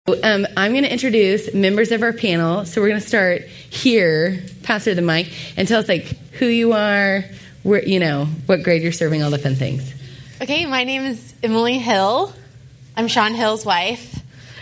I'm going to introduce members of our panel. So we're going to start here, pass her the mic, and tell us who you are, where, what grade you're serving, all the fun things. Okay, my name is Emily Hill. I'm Sean Hill's wife.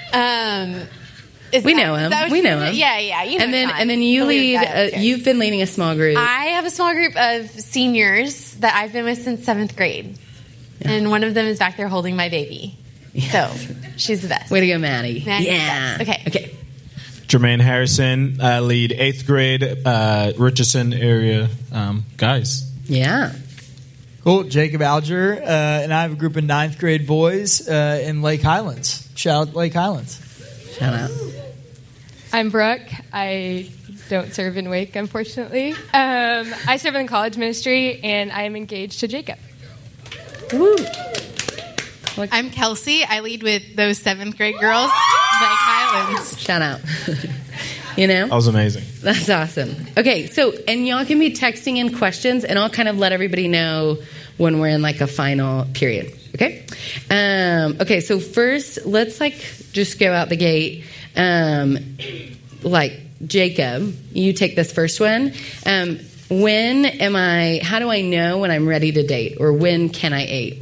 We know him. Yeah. You know and then you lead. You've been leading a small group. I have a small group of seniors that I've been with since 7th grade, and one of them is back there holding my baby. So she's the best. Way to go, Maddie. Yeah. Okay. Jermaine Harrison, lead 8th grade, Richardson area guys. Yeah. Cool. Jacob Alger, and I have a group of 9th grade boys in Lake Highlands. Shout out Lake Highlands. Shout out. I'm Brooke. I don't serve in Wake, unfortunately. I serve in the college ministry, and I am engaged to Jacob. Woo. I'm Kelsey. I lead with those 7th grade girls, Lake Highlands. Shout out. That was amazing. That's awesome. Okay, so, and y'all can be texting in questions, and I'll kind of let everybody know when we're in a final period. Okay? Okay, so first, let's just go out the gate. Jacob, you take this first one. How do I know when I'm ready to date? Or when can I date?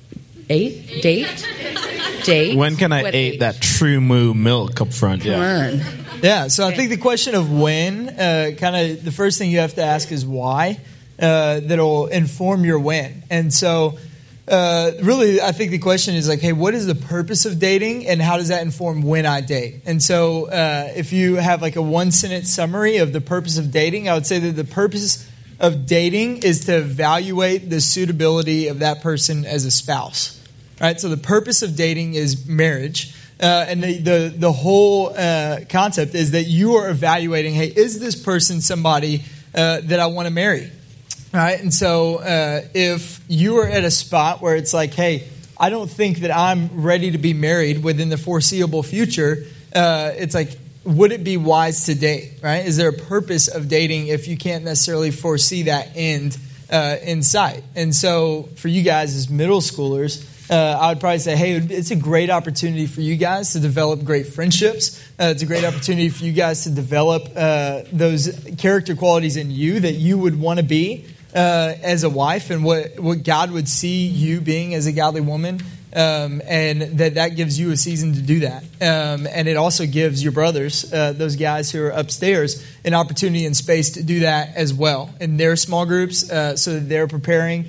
Date? When can I eat that True Moo milk up front? Come on. Yeah, so I think the question of when, the first thing you have to ask is why. That'll inform your when. And so really, I think the question is hey, what is the purpose of dating, and how does that inform when I date? And so if you have a one-sentence summary of the purpose of dating, I would say that the purpose of dating is to evaluate the suitability of that person as a spouse. Right? So the purpose of dating is marriage. And the whole concept is that you are evaluating, hey, is this person somebody that I want to marry? All right, and so if you are at a spot where it's hey, I don't think that I'm ready to be married within the foreseeable future, it's would it be wise to date, right? Is there a purpose of dating if you can't necessarily foresee that end in sight? And so for you guys as middle schoolers, I would probably say, hey, it's a great opportunity for you guys to develop great friendships. It's a great opportunity for you guys to develop those character qualities in you that you would want to be as a wife, and what God would see you being as a godly woman. And that gives you a season to do that. And it also gives your brothers, those guys who are upstairs, an opportunity and space to do that as well in their small groups, so that they're preparing.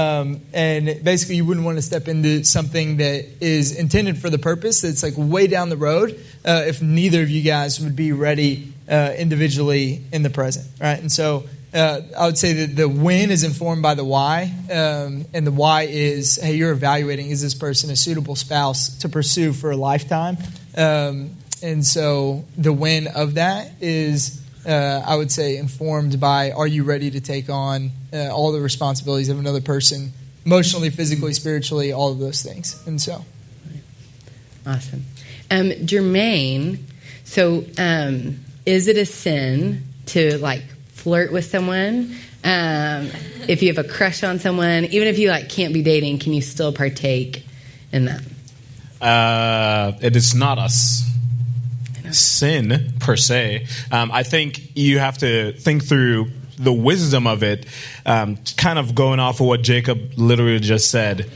And basically you wouldn't want to step into something that is intended for the purpose that's way down the road if neither of you guys would be ready individually in the present, right? And so I would say that the when is informed by the why, and the why is, hey, you're evaluating, is this person a suitable spouse to pursue for a lifetime? And so the when of that is, I would say, informed by, are you ready to take on all the responsibilities of another person, emotionally, physically, spiritually, all of those things. And so. Awesome. Jermaine, so is it a sin to flirt with someone? If you have a crush on someone, even if you can't be dating, can you still partake in that? It is not a sin per se. I think you have to think through the wisdom of it, kind of going off of what Jacob literally just said.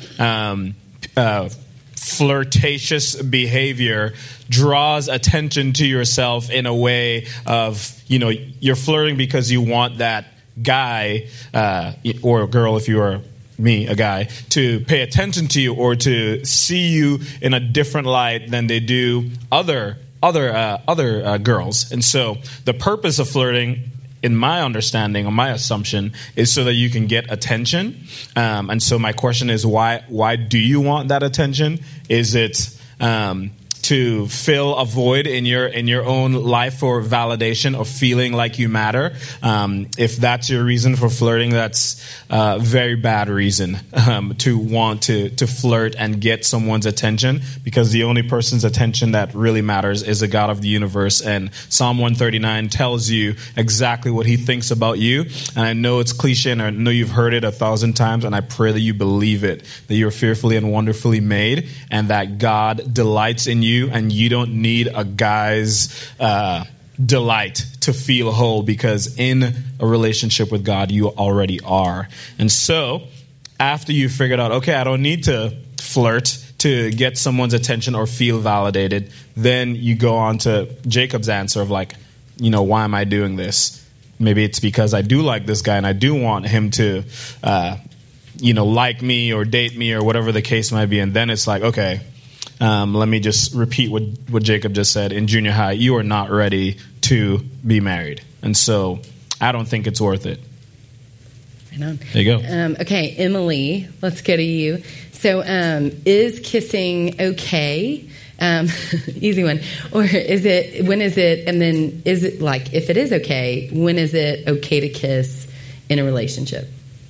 Flirtatious behavior draws attention to yourself in a way of, you're flirting because you want that guy or girl, if you are me, a guy, to pay attention to you or to see you in a different light than they do other girls. And so the purpose of flirting, in my understanding or my assumption, is so that you can get attention. And so my question is, why do you want that attention? Is it to fill a void in your own life for validation or feeling like you matter? If that's your reason for flirting, that's a very bad reason to want to flirt and get someone's attention, because the only person's attention that really matters is the God of the universe. And Psalm 139 tells you exactly what he thinks about you. And I know it's cliche, and I know you've heard it 1,000 times, and I pray that you believe it, that you're fearfully and wonderfully made, and that God delights in you you, and you don't need a guy's delight to feel whole, because in a relationship with God, you already are. And so after you figured out, okay, I don't need to flirt to get someone's attention or feel validated, then you go on to Jacob's answer of like, why am I doing this? Maybe it's because I do like this guy and I do want him to, like me or date me or whatever the case might be. And then it's like, okay, let me just repeat what Jacob just said. In junior high, you are not ready to be married. And so I don't think it's worth it. Right on. There you go. Okay, Emily, let's go to you. So is kissing okay? Easy one. Or when is it, and then is it like, if it is okay, when is it okay to kiss in a relationship?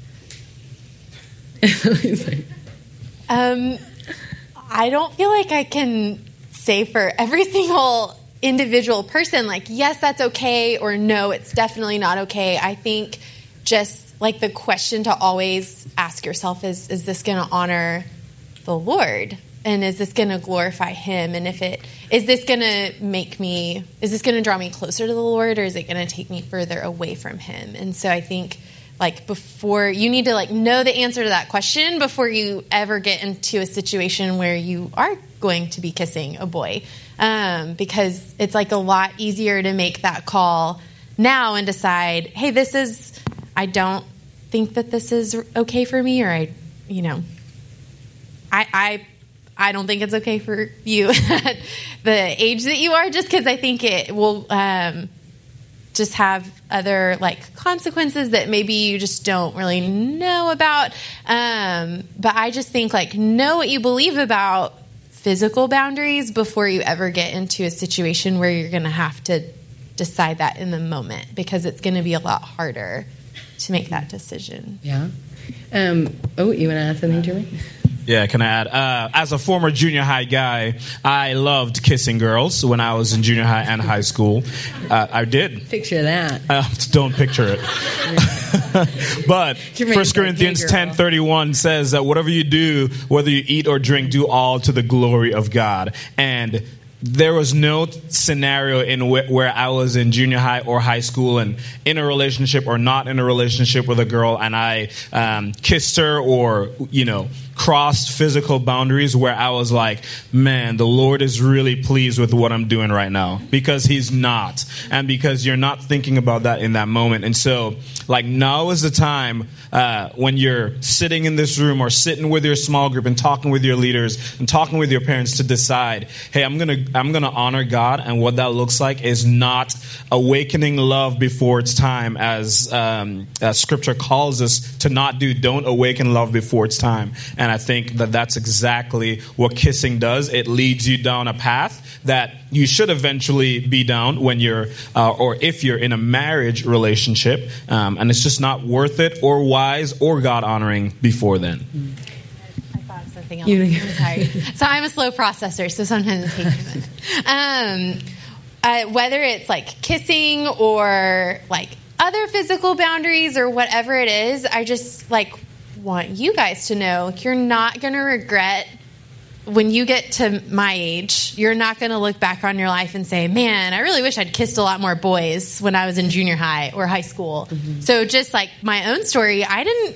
I don't feel like I can say for every single individual person, like, yes, that's okay, or no, it's definitely not okay. I think just like the question to always ask yourself is this going to honor the Lord? And is this going to glorify him? And is this going to draw me closer to the Lord, or is it going to take me further away from him? And so I think before you need to know the answer to that question before you ever get into a situation where you are going to be kissing a boy, because it's a lot easier to make that call now and decide, hey, I don't think that this is okay for me, or I don't think it's okay for you at the age that you are, just because I think it will just have other consequences that maybe you just don't really know about. But I just think know what you believe about physical boundaries before you ever get into a situation where you're going to have to decide that in the moment, because it's going to be a lot harder to make that decision. Yeah. You want to add something, Jeremy? Yeah, can I add? As a former junior high guy, I loved kissing girls when I was in junior high and high school. I did. Picture that. Don't picture it. But 1 Corinthians 10:31 says that whatever you do, whether you eat or drink, do all to the glory of God. And there was no scenario in where I was in junior high or high school and in a relationship or not in a relationship with a girl, and I kissed her or, crossed physical boundaries where I was like, man, the Lord is really pleased with what I'm doing right now, because he's not. And because you're not thinking about that in that moment. And so now is the time when you're sitting in this room or sitting with your small group and talking with your leaders and talking with your parents to decide, hey, I'm gonna honor God, and what that looks like is not awakening love before it's time, as Scripture calls us to not do. Don't awaken love before it's time. And I think that that's exactly what kissing does. It leads you down a path that you should eventually be down when you're, or if you're in a marriage relationship, and it's just not worth it or wise or God honoring before then. I thought of something else. I'm sorry. So I'm a slow processor, so sometimes it takes me a minute. Whether it's kissing or other physical boundaries or whatever it is, I just want you guys to know you're not going to regret when you get to my age. You're not going to look back on your life and say, man, I really wish I'd kissed a lot more boys when I was in junior high or high school. Mm-hmm. So just my own story, I didn't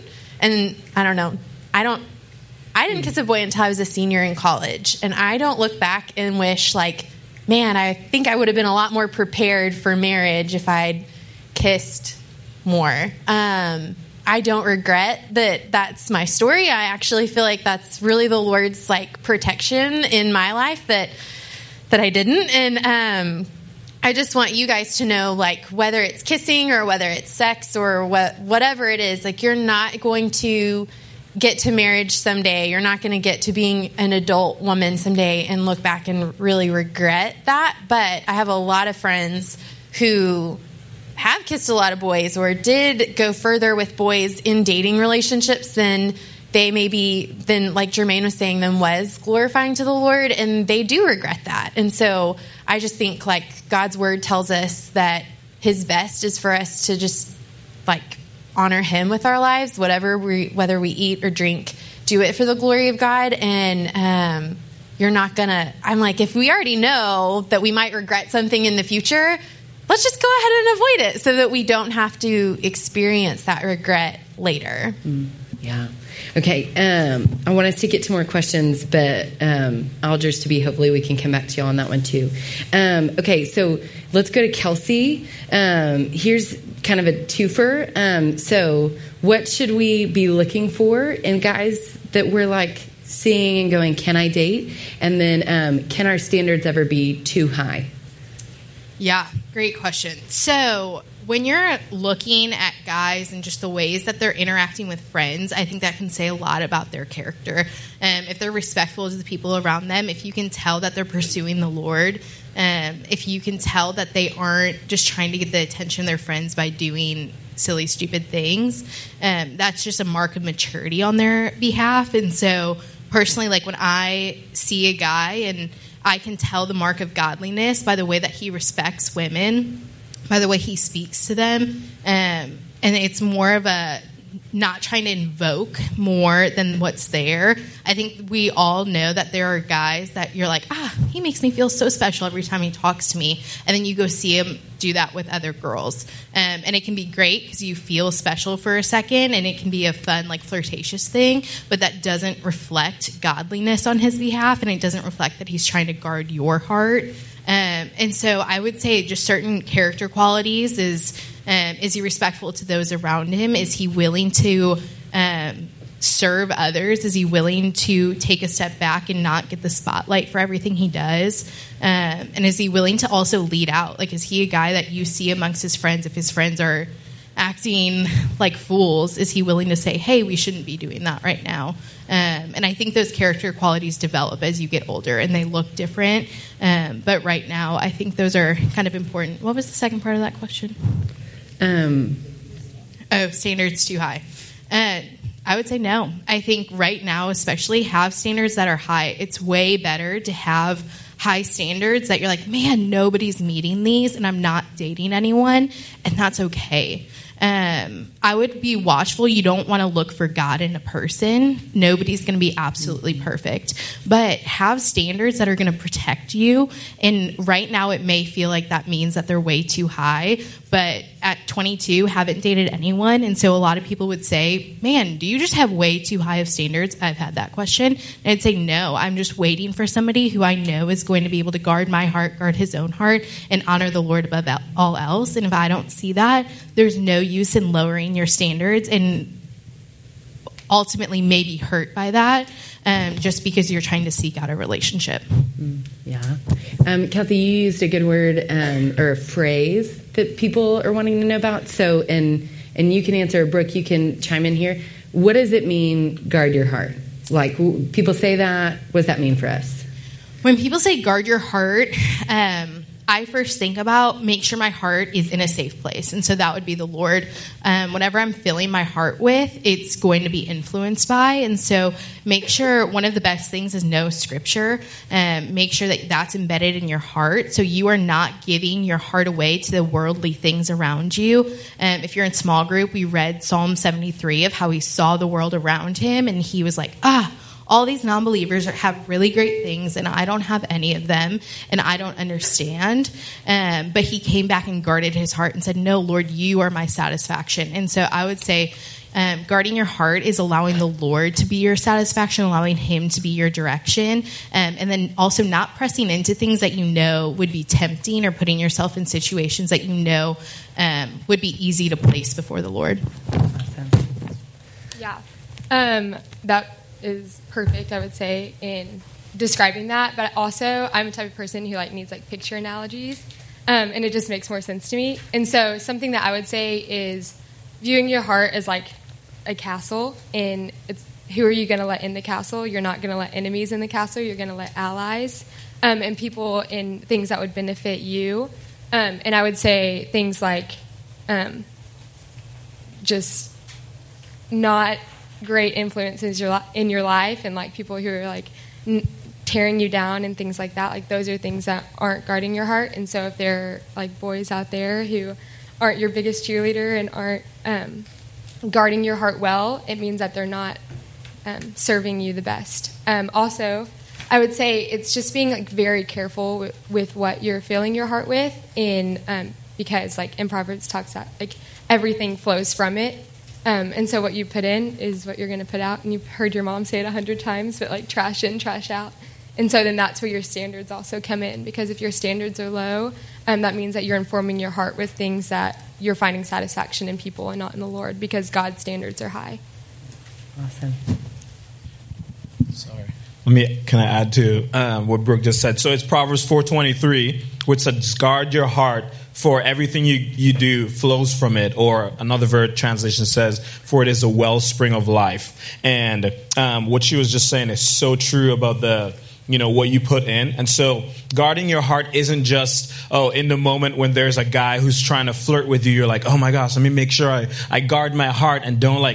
kiss a boy until I was a senior in college. And I don't look back and wish man, I think I would have been a lot more prepared for marriage if I'd kissed more. I don't regret that that's my story. I actually feel like that's really the Lord's protection in my life that I didn't. And I just want you guys to know, whether it's kissing or whether it's sex or whatever it is, you're not going to get to marriage someday. You're not going to get to being an adult woman someday and look back and really regret that. But I have a lot of friends who have kissed a lot of boys or did go further with boys in dating relationships than they like Jermaine was saying, than was glorifying to the Lord, and they do regret that. And so I just think God's word tells us that his best is for us to just honor him with our lives, whether we eat or drink, do it for the glory of God. And you're not gonna, I'm like, if we already know that we might regret something in the future, let's just go ahead and avoid it so that we don't have to experience that regret later. Yeah. Okay. I want us to get to more questions, but Algers to be, hopefully we can come back to you on that one too. Okay. So let's go to Kelsey. Here's kind of a twofer. So what should we be looking for in guys that we're like seeing and going, can I date? And then can our standards ever be too high? Yeah, great question. So when you're looking at guys and just the ways that they're interacting with friends, I think that can say a lot about their character. If they're respectful to the people around them, if you can tell that they're pursuing the Lord, if you can tell that they aren't just trying to get the attention of their friends by doing silly, stupid things, that's just a mark of maturity on their behalf. And so personally, like when I see a guy and I can tell the mark of godliness by the way that he respects women, by the way he speaks to them. And it's more of a not trying to invoke more than what's there. I think we all know that there are guys that you're like, he makes me feel so special every time he talks to me. And then you go see him do that with other girls. And it can be great because you feel special for a second, and it can be a fun, like, flirtatious thing, but that doesn't reflect godliness on his behalf, and it doesn't reflect that he's trying to guard your heart. And so I would say just certain character qualities is he respectful to those around him? Is he willing to serve others? Is he willing to take a step back and not get the spotlight for everything he does? And is he willing to also lead out? Like, is he a guy that you see amongst his friends, if his friends are acting like fools, is he willing to say, hey, we shouldn't be doing that right now? And I think those character qualities develop as you get older, and they look different. But right now, I think those are kind of important. What was the second part of that question? Standards too high. I would say no. I think right now, especially, have standards that are high. It's way better to have high standards that you're like, man, nobody's meeting these, and I'm not dating anyone, and that's okay. I would be watchful. You don't want to look for God in a person. Nobody's going to be absolutely perfect. But have standards that are going to protect you. And right now it may feel like that means that they're way too high. But at 22, haven't dated anyone. And so a lot of people would say, man, do you just have way too high of standards? I've had that question. And I'd say, no, I'm just waiting for somebody who I know is going to be able to guard my heart, guard his own heart, and honor the Lord above all else. And if I don't see that, there's no use in lowering your standards and ultimately maybe hurt by that just because you're trying to seek out a relationship. Yeah. Kelsey, you used a good word or a phrase that people are wanting to know about. So, and you can answer, Brooke, you can chime in here. What does it mean, guard your heart? Like, people say that. What does that mean for us? When people say guard your heart, I first think about make sure my heart is in a safe place. And so that would be the Lord. Whatever I'm filling my heart with, it's going to be influenced by. And so make sure one of the best things is know Scripture. Make sure that that's embedded in your heart. So you are not giving your heart away to the worldly things around you. If you're in small group, we read Psalm 73 of how he saw the world around him. And he was like, all these non-believers have really great things, and I don't have any of them, and I don't understand. But he came back and guarded his heart and said, no, Lord, you are my satisfaction. And so I would say guarding your heart is allowing the Lord to be your satisfaction, allowing him to be your direction, and then also not pressing into things that you know would be tempting or putting yourself in situations that you know would be easy to place before the Lord. Awesome. Yeah. That is perfect, I would say, in describing that. But also, I'm the type of person who needs picture analogies, and it just makes more sense to me. And so something that I would say is viewing your heart as like a castle, and it's who are you going to let in the castle? You're not going to let enemies in the castle. You're going to let allies and people in things that would benefit you. And I would say things like just not great influences in your life, and people who are tearing you down and things like that. Those are things that aren't guarding your heart. And so if there are boys out there who aren't your biggest cheerleader and aren't guarding your heart well, it means that they're not serving you the best. Also, I would say it's just being like very careful with what you're filling your heart with, because like in Proverbs talks that like everything flows from it. And so what you put in is what you're going to put out. And you've heard your mom say it 100 times, but like trash in, trash out. And so then that's where your standards also come in, because if your standards are low, that means that you're informing your heart with things that you're finding satisfaction in people and not in the Lord, because God's standards are high. Awesome. Sorry. Can I add to what Brooke just said? So it's Proverbs 4:23, which says, guard your heart, for everything you do flows from it. Or another translation says, for it is a wellspring of life. And what she was just saying is so true about what you put in. And so guarding your heart isn't just, in the moment when there's a guy who's trying to flirt with you, you're like, oh my gosh, let me make sure I guard my heart and don't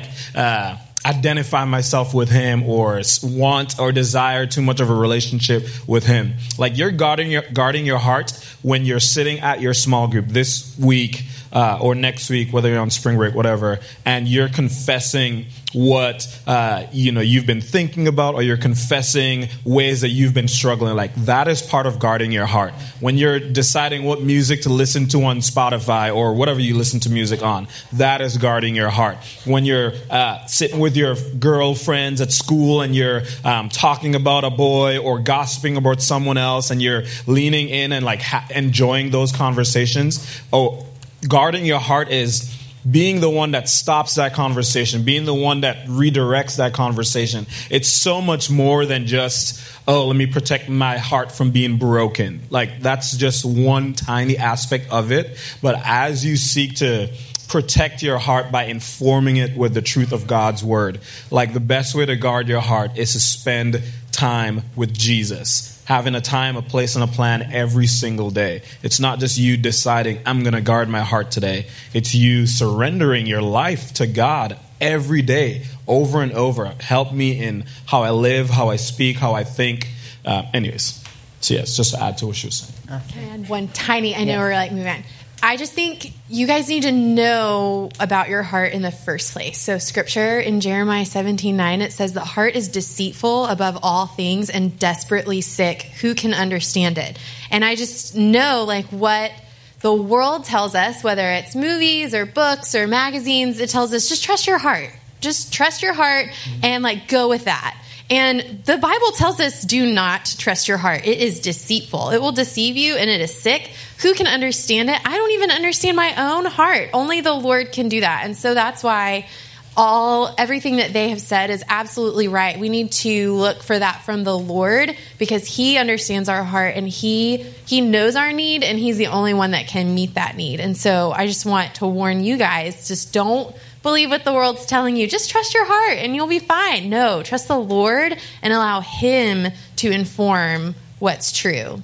identify myself with him or want or desire too much of a relationship with him. Like, you're guarding your heart when you're sitting at your small group this week or next week, whether you're on spring break, whatever, and you're confessing what you've been thinking about, or you're confessing ways that you've been struggling. Like, that is part of guarding your heart. When you're deciding what music to listen to on Spotify or whatever you listen to music on, that is guarding your heart. When you're sitting with your girlfriends at school and you're talking about a boy or gossiping about someone else, and you're leaning in and enjoying those conversations, guarding your heart is being the one that stops that conversation, being the one that redirects that conversation. It's so much more than just, let me protect my heart from being broken. Like, that's just one tiny aspect of it. But as you seek to protect your heart by informing it with the truth of God's word, like, the best way to guard your heart is to spend time with Jesus. Having a time, a place, and a plan every single day. It's not just you deciding, I'm going to guard my heart today. It's you surrendering your life to God every day, over and over. Help me in how I live, how I speak, how I think. Anyways, so yes, just to add to what she was saying. Can I add one tiny, I know we're moving on. I just think you guys need to know about your heart in the first place. So scripture in Jeremiah 17:9, it says the heart is deceitful above all things and desperately sick. Who can understand it? And I just know what the world tells us, whether it's movies or books or magazines, it tells us just trust your heart. Just trust your heart and go with that. And the Bible tells us do not trust your heart. It is deceitful. It will deceive you, and it is sick. Who can understand it? I don't even understand my own heart. Only the Lord can do that. And so that's why everything that they have said is absolutely right. We need to look for that from the Lord, because he understands our heart, and he knows our need, and he's the only one that can meet that need. And so I just want to warn you guys, just don't believe what the world's telling you. Just trust your heart and you'll be fine. No, trust the Lord and allow him to inform what's true.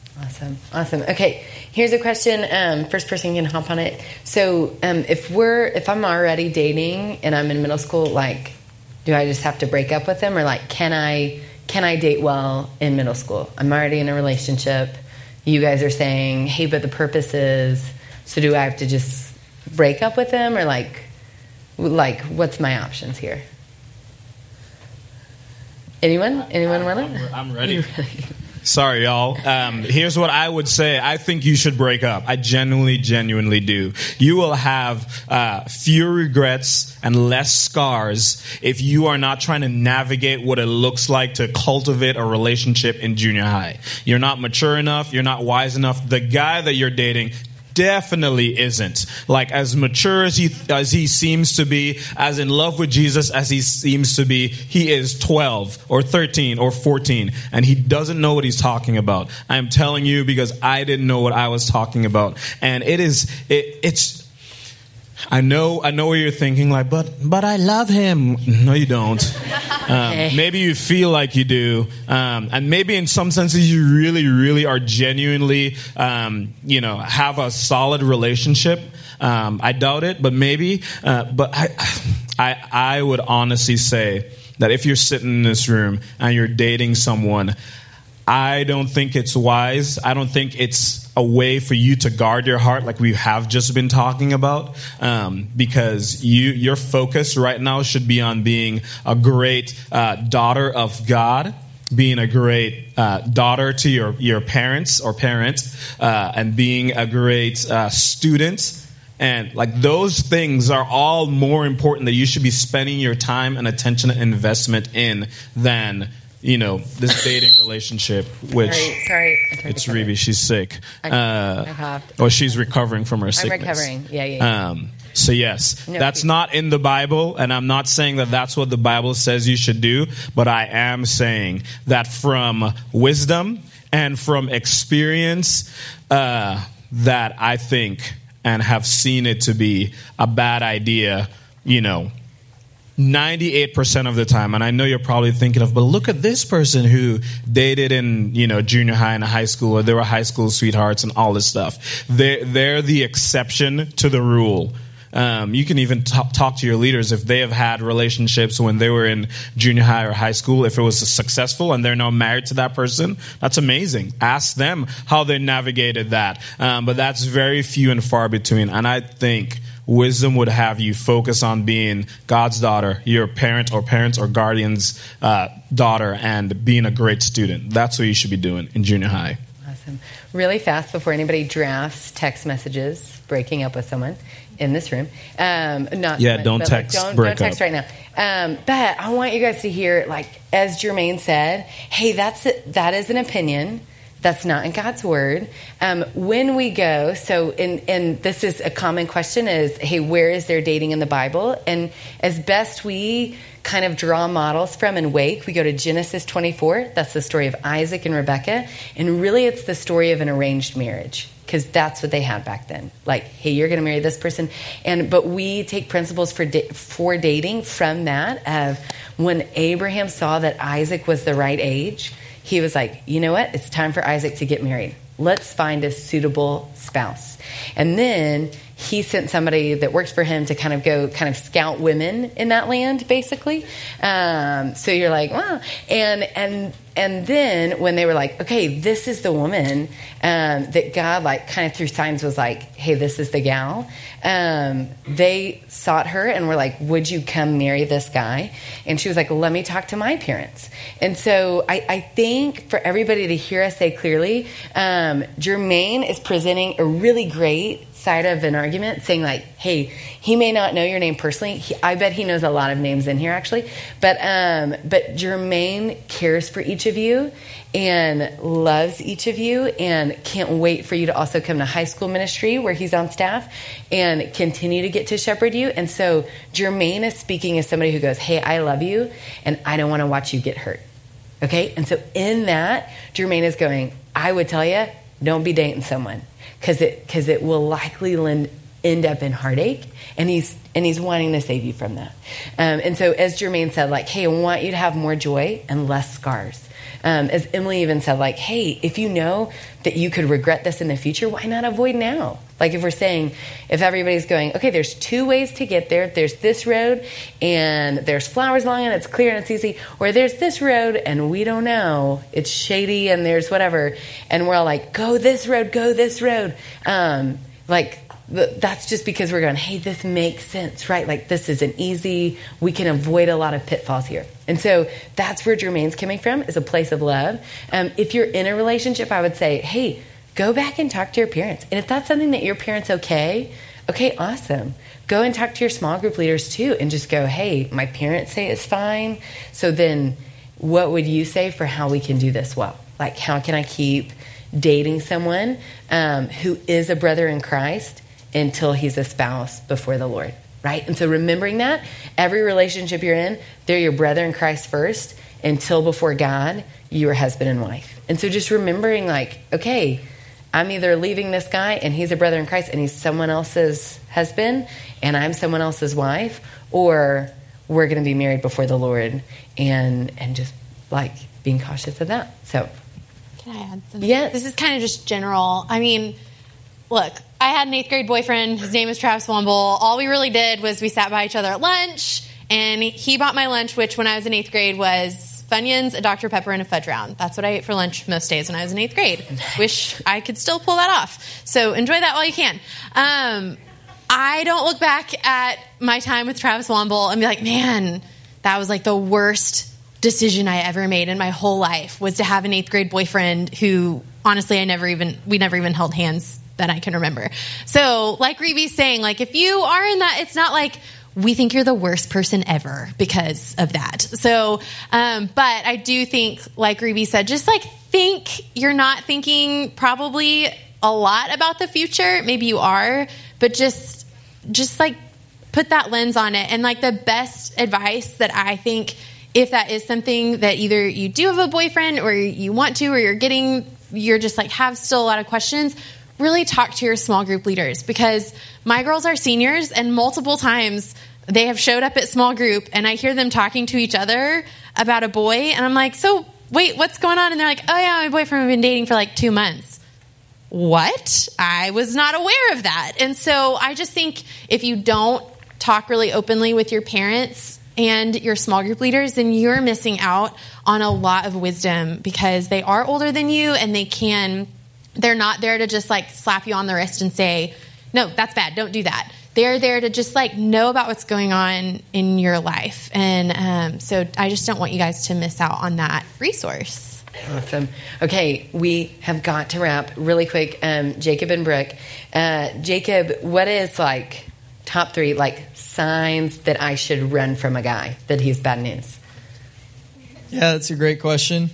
Awesome. Okay, here's a question. First person can hop on it. So if I'm already dating and I'm in middle school, do I just have to break up with them, or can I date well in middle school? I'm already in a relationship. You guys are saying, hey, but the purpose is, so do I have to just break up with them, or what's my options here? Anyone want to? I'm ready. Sorry, y'all. Here's what I would say. I think you should break up. I genuinely do. You will have fewer regrets and less scars if you are not trying to navigate what it looks like to cultivate a relationship in junior high. You're not mature enough. You're not wise enough. The guy that you're dating definitely isn't. As mature as he seems to be, as in love with Jesus as he seems to be, he is 12 or 13 or 14, and he doesn't know what he's talking about. I'm telling you, because I didn't know what I was talking about. And it's I know what you're thinking, but I love him. No, you don't. Maybe you feel like you do. And maybe in some senses you really, really are genuinely, have a solid relationship. I doubt it, but maybe. But I would honestly say that if you're sitting in this room and you're dating someone, I don't think it's wise. I don't think it's a way for you to guard your heart like we have just been talking about, because your focus right now should be on being a great daughter of God. being a great daughter to your parents or parent, and being a great student. And like those things are all more important that you should be spending your time and attention and investment in than, this dating relationship, which Sorry. it's Rebe. She's sick. I coughed. Or she's recovering from her I'm sickness. recovering. Yeah. So yes, No, that's not in the Bible, and I'm not saying that that's what the Bible says you should do, but I am saying that from wisdom and from experience, that I think and have seen it to be a bad idea, 98% of the time. And I know you're probably thinking but look at this person who dated in, junior high and high school, or they were high school sweethearts and all this stuff. They're the exception to the rule. You can even talk to your leaders if they have had relationships when they were in junior high or high school. If it was successful and they're now married to that person, that's amazing. Ask them how they navigated that. But that's very few and far between. And I think wisdom would have you focus on being God's daughter, your parent or guardian's daughter, and being a great student. That's what you should be doing in junior high. Awesome. Really fast before anybody drafts text messages breaking up with someone in this room. Don't text. Don't text right now. But I want you guys to hear, as Jermaine said, hey, that is an opinion. That's not in God's word. When we go, and this is a common question is, hey, where is there dating in the Bible? And as best we kind of draw models from and Wake, we go to Genesis 24. That's the story of Isaac and Rebekah. And really it's the story of an arranged marriage, because that's what they had back then. Hey, you're going to marry this person. But we take principles for dating from that of when Abraham saw that Isaac was the right age, he was like, you know what? It's time for Isaac to get married. Let's find a suitable spouse. And then he sent somebody that works for him to kind of scout women in that land, basically. So you're like, wow. And then when they were like, okay, this is the woman that God kind of through signs was like, hey, this is the gal. They sought her and were like, would you come marry this guy? And she was like, let me talk to my parents. And so I think for everybody to hear us say clearly, Jermaine is presenting a really great side of an argument, saying hey, he may not know your name personally. I bet he knows a lot of names in here actually, but Jermaine cares for each of you and loves each of you and can't wait for you to also come to high school ministry where he's on staff and continue to get to shepherd you. And so Jermaine is speaking as somebody who goes, hey, I love you and I don't want to watch you get hurt. Okay. And so in that, Jermaine is going, I would tell you, don't be dating someone because it will likely end up in heartache, and he's wanting to save you from that. And so as Jermaine said, hey, I want you to have more joy and less scars. As Emily even said, hey, if you know that you could regret this in the future, why not avoid now? If we're saying, if everybody's going, okay, there's two ways to get there. There's this road and there's flowers along it, it's clear and it's easy. Or there's this road and we don't know, it's shady and there's whatever. And we're all like, go this road, go this road. That's just because we're going, hey, this makes sense, right? This isn't easy. We can avoid a lot of pitfalls here. And so that's where Jermaine's coming from, is a place of love. If you're in a relationship, I would say, hey, go back and talk to your parents. And if that's something that your parents okay, awesome. Go and talk to your small group leaders too and just go, hey, my parents say it's fine. So then what would you say for how we can do this well? How can I keep dating someone who is a brother in Christ until he's a spouse before the Lord, right? And so remembering that, every relationship you're in, they're your brother in Christ first, until before God, you're husband and wife. And so just remembering okay, I'm either leaving this guy and he's a brother in Christ and he's someone else's husband and I'm someone else's wife, or we're going to be married before the Lord, and just being cautious of that. So can I add something? Yes. This is kind of just general. I mean, look, I had an 8th grade boyfriend. His name is Travis Womble. All we really did was we sat by each other at lunch, and he bought my lunch, which when I was in 8th grade was Funyuns, a Dr. Pepper, and a fudge round. That's what I ate for lunch most days when I was in 8th grade. Wish I could still pull that off. So enjoy that while you can. I don't look back at my time with Travis Womble and be like, man, that was the worst decision I ever made in my whole life was to have an 8th grade boyfriend who, honestly, we never even held hands that I can remember. So like Reeby's saying, like, if you are in that, it's not like we think you're the worst person ever because of that. So, but I do think, like Reeby said, just like you're not thinking probably a lot about the future. Maybe you are, but just like put that lens on it. And like the best advice that I think, if that is something that either you do have a boyfriend or you want to, or you're just like have still a lot of questions, really talk to your small group leaders, because my girls are seniors and multiple times they have showed up at small group and I hear them talking to each other about a boy. And I'm like, so wait, what's going on? And they're like, oh yeah, my boyfriend, we've been dating for like 2 months. What? I was not aware of that. And so I just think if you don't talk really openly with your parents and your small group leaders, then you're missing out on a lot of wisdom, because they are older than you and they're not there to just like slap you on the wrist and say, no, that's bad, don't do that. They're there to just like know about what's going on in your life. And so I just don't want you guys to miss out on that resource. Awesome. Okay, we have got to wrap really quick. Jacob and Brooke. Jacob, what is like top 3 like signs that I should run from a guy that he's bad news? Yeah, that's a great question.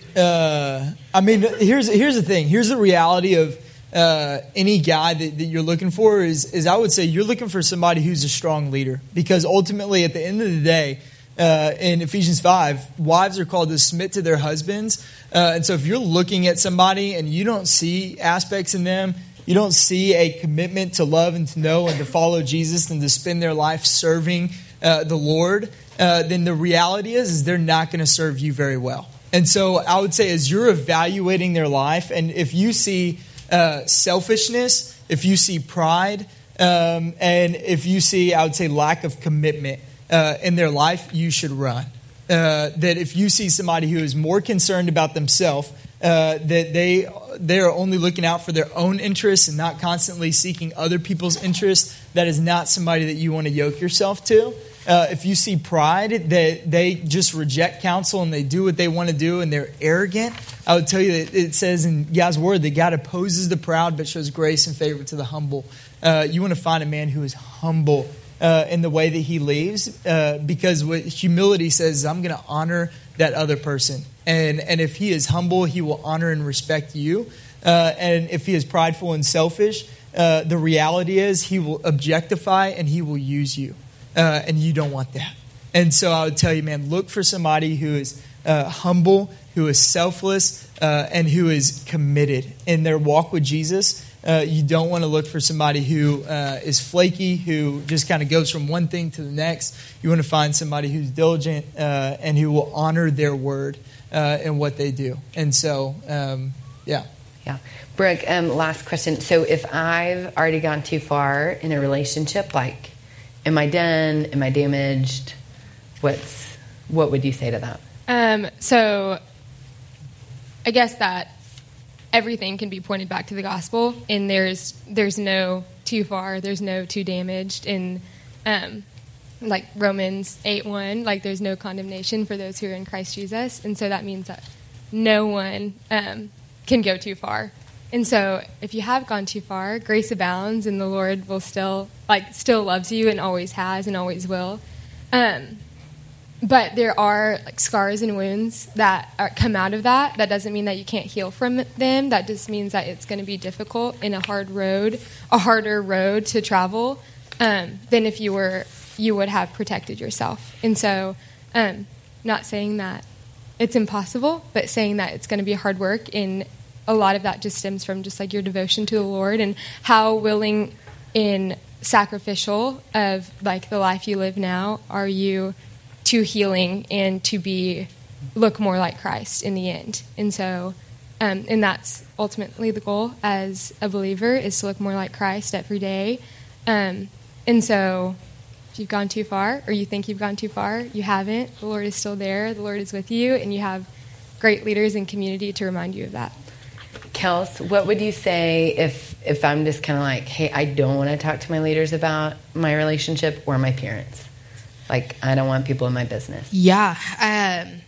I mean, here's the thing. Here's the reality of any guy that you're looking for is I would say you're looking for somebody who's a strong leader, because ultimately at the end of the day, in Ephesians 5, wives are called to submit to their husbands. And so if you're looking at somebody and you don't see aspects in them, you don't see a commitment to love and to know and to follow Jesus and to spend their life serving the Lord, then the reality is they're not going to serve you very well. And so I would say as you're evaluating their life, and if you see selfishness, if you see pride, and if you see, I would say, lack of commitment in their life, you should run. That if you see somebody who is more concerned about themselves, that they are only looking out for their own interests and not constantly seeking other people's interests, that is not somebody that you want to yoke yourself to. If you see pride, that they just reject counsel and they do what they want to do and they're arrogant, I would tell you that it says in God's word that God opposes the proud but shows grace and favor to the humble. You want to find a man who is humble in the way that he lives, because what humility says is, I'm going to honor that other person. And if he is humble, he will honor and respect you. And if he is prideful and selfish, the reality is he will objectify and he will use you. And you don't want that. And so I would tell you, man, look for somebody who is humble, who is selfless, and who is committed in their walk with Jesus. You don't want to look for somebody who is flaky, who just kind of goes from one thing to the next. You want to find somebody who's diligent and who will honor their word in what they do. And so, yeah. Yeah. Brooke, last question. So if I've already gone too far in a relationship, like, am I done? Am I damaged? What would you say to that? So I guess that everything can be pointed back to the gospel, and there's no too far, there's no too damaged. In like Romans 8:1, like there's no condemnation for those who are in Christ Jesus, and so that means that no one can go too far. And so if you have gone too far, grace abounds, and the Lord will still loves you and always has and always will. But there are like scars and wounds that come out of that. That doesn't mean that you can't heal from them. That just means that it's going to be difficult and a harder road to travel than if you would have protected yourself. And so, not saying that it's impossible, but saying that it's going to be hard work. And a lot of that just stems from just like your devotion to the Lord and how willing and sacrificial of like the life you live now are you to healing and to look more like Christ in the end. And so, and that's ultimately the goal as a believer, is to look more like Christ every day. And so if you've gone too far, or you think you've gone too far, you haven't. The Lord is still there. The Lord is with you, and you have great leaders and community to remind you of that. Kels, what would you say if I'm just kind of like, hey, I don't want to talk to my leaders about my relationship or my parents? Like, I don't want people in my business. Yeah.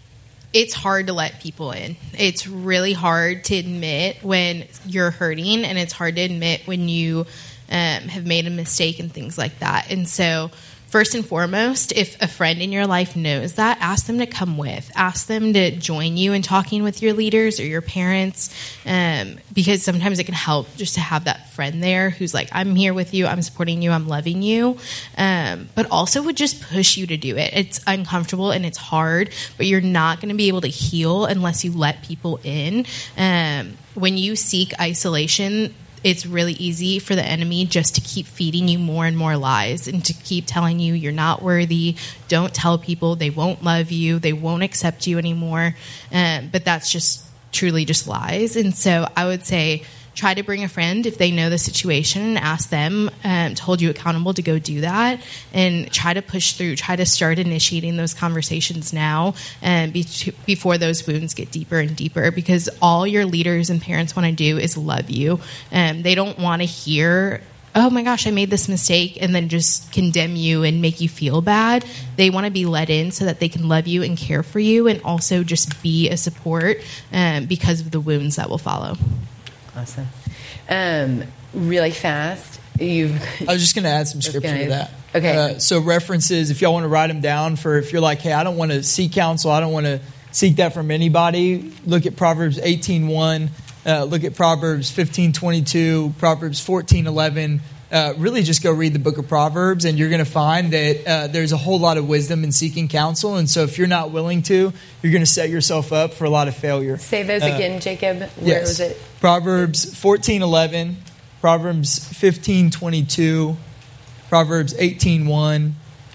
it's hard to let people in. It's really hard to admit when you're hurting, and it's hard to admit when you have made a mistake and things like that. And so first and foremost, if a friend in your life knows that, ask them to come with. Ask them to join you in talking with your leaders or your parents, because sometimes it can help just to have that friend there who's like, I'm here with you, I'm supporting you, I'm loving you, but also would just push you to do it. It's uncomfortable and it's hard, but you're not going to be able to heal unless you let people in. When you seek isolation, it's really easy for the enemy just to keep feeding you more and more lies and to keep telling you you're not worthy. Don't tell people, they won't love you, they won't accept you anymore. But that's just truly just lies. And so I would say try to bring a friend if they know the situation and ask them to hold you accountable to go do that, and try to push through, try to start initiating those conversations now before those wounds get deeper and deeper, because all your leaders and parents want to do is love you. They don't want to hear, oh my gosh, I made this mistake, and then just condemn you and make you feel bad. They want to be let in so that they can love you and care for you, and also just be a support because of the wounds that will follow. Awesome. Really fast, I was just going to add some scripture to that. Okay. So references, if y'all want to write them down for if you're like, hey, I don't want to seek counsel, I don't want to seek that from anybody, look at Proverbs 18:1, look at Proverbs 15:22, Proverbs 14:11. Really just go read the book of Proverbs, and you're going to find that there's a whole lot of wisdom in seeking counsel. And so if you're not willing to, you're going to set yourself up for a lot of failure. Say those again, Jacob. Where was it? Proverbs 14:11, Proverbs 15:22, Proverbs 18:1,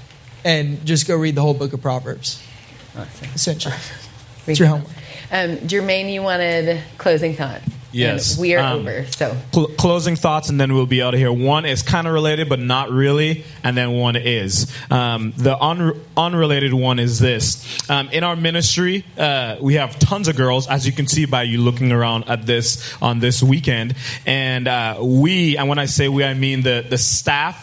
and just go read the whole book of Proverbs. Awesome. Essentially. It's your homework. Jermaine, you wanted closing thoughts. Yes. And we are over. So closing thoughts, and then we'll be out of here. One is kind of related, but not really, and then one is. The unrelated one is this. In our ministry, we have tons of girls, as you can see by you looking around at this on this weekend. And and when I say we, I mean the staff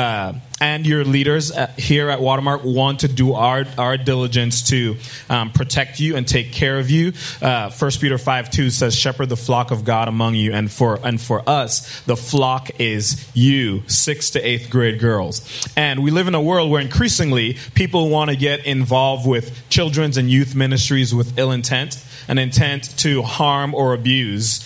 and your leaders here at Watermark want to do our diligence to protect you and take care of you. 1 Peter 5:2 says, "Shepherd the flock of God among you," and for us, the flock is you, 6th to 8th grade girls. And we live in a world where increasingly people want to get involved with children's and youth ministries with ill intent, an intent to harm or abuse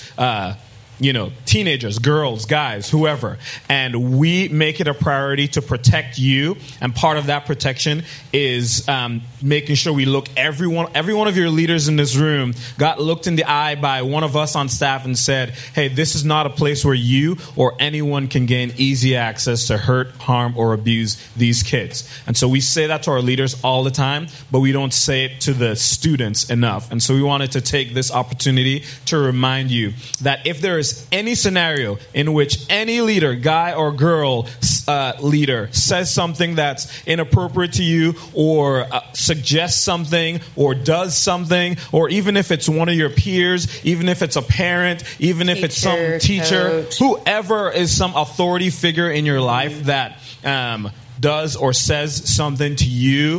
teenagers, girls, guys, whoever. And we make it a priority to protect you. And part of that protection is making sure we look every one of your leaders in this room got looked in the eye by one of us on staff and said, hey, this is not a place where you or anyone can gain easy access to hurt, harm, or abuse these kids. And so we say that to our leaders all the time, but we don't say it to the students enough. And so we wanted to take this opportunity to remind you that if there is any scenario in which any leader, guy or girl leader, says something that's inappropriate to you, or suggests something, or does something, or even if it's one of your peers, even if it's a parent, even if it's some teacher, coach, whoever is some authority figure in your life that does or says something to you,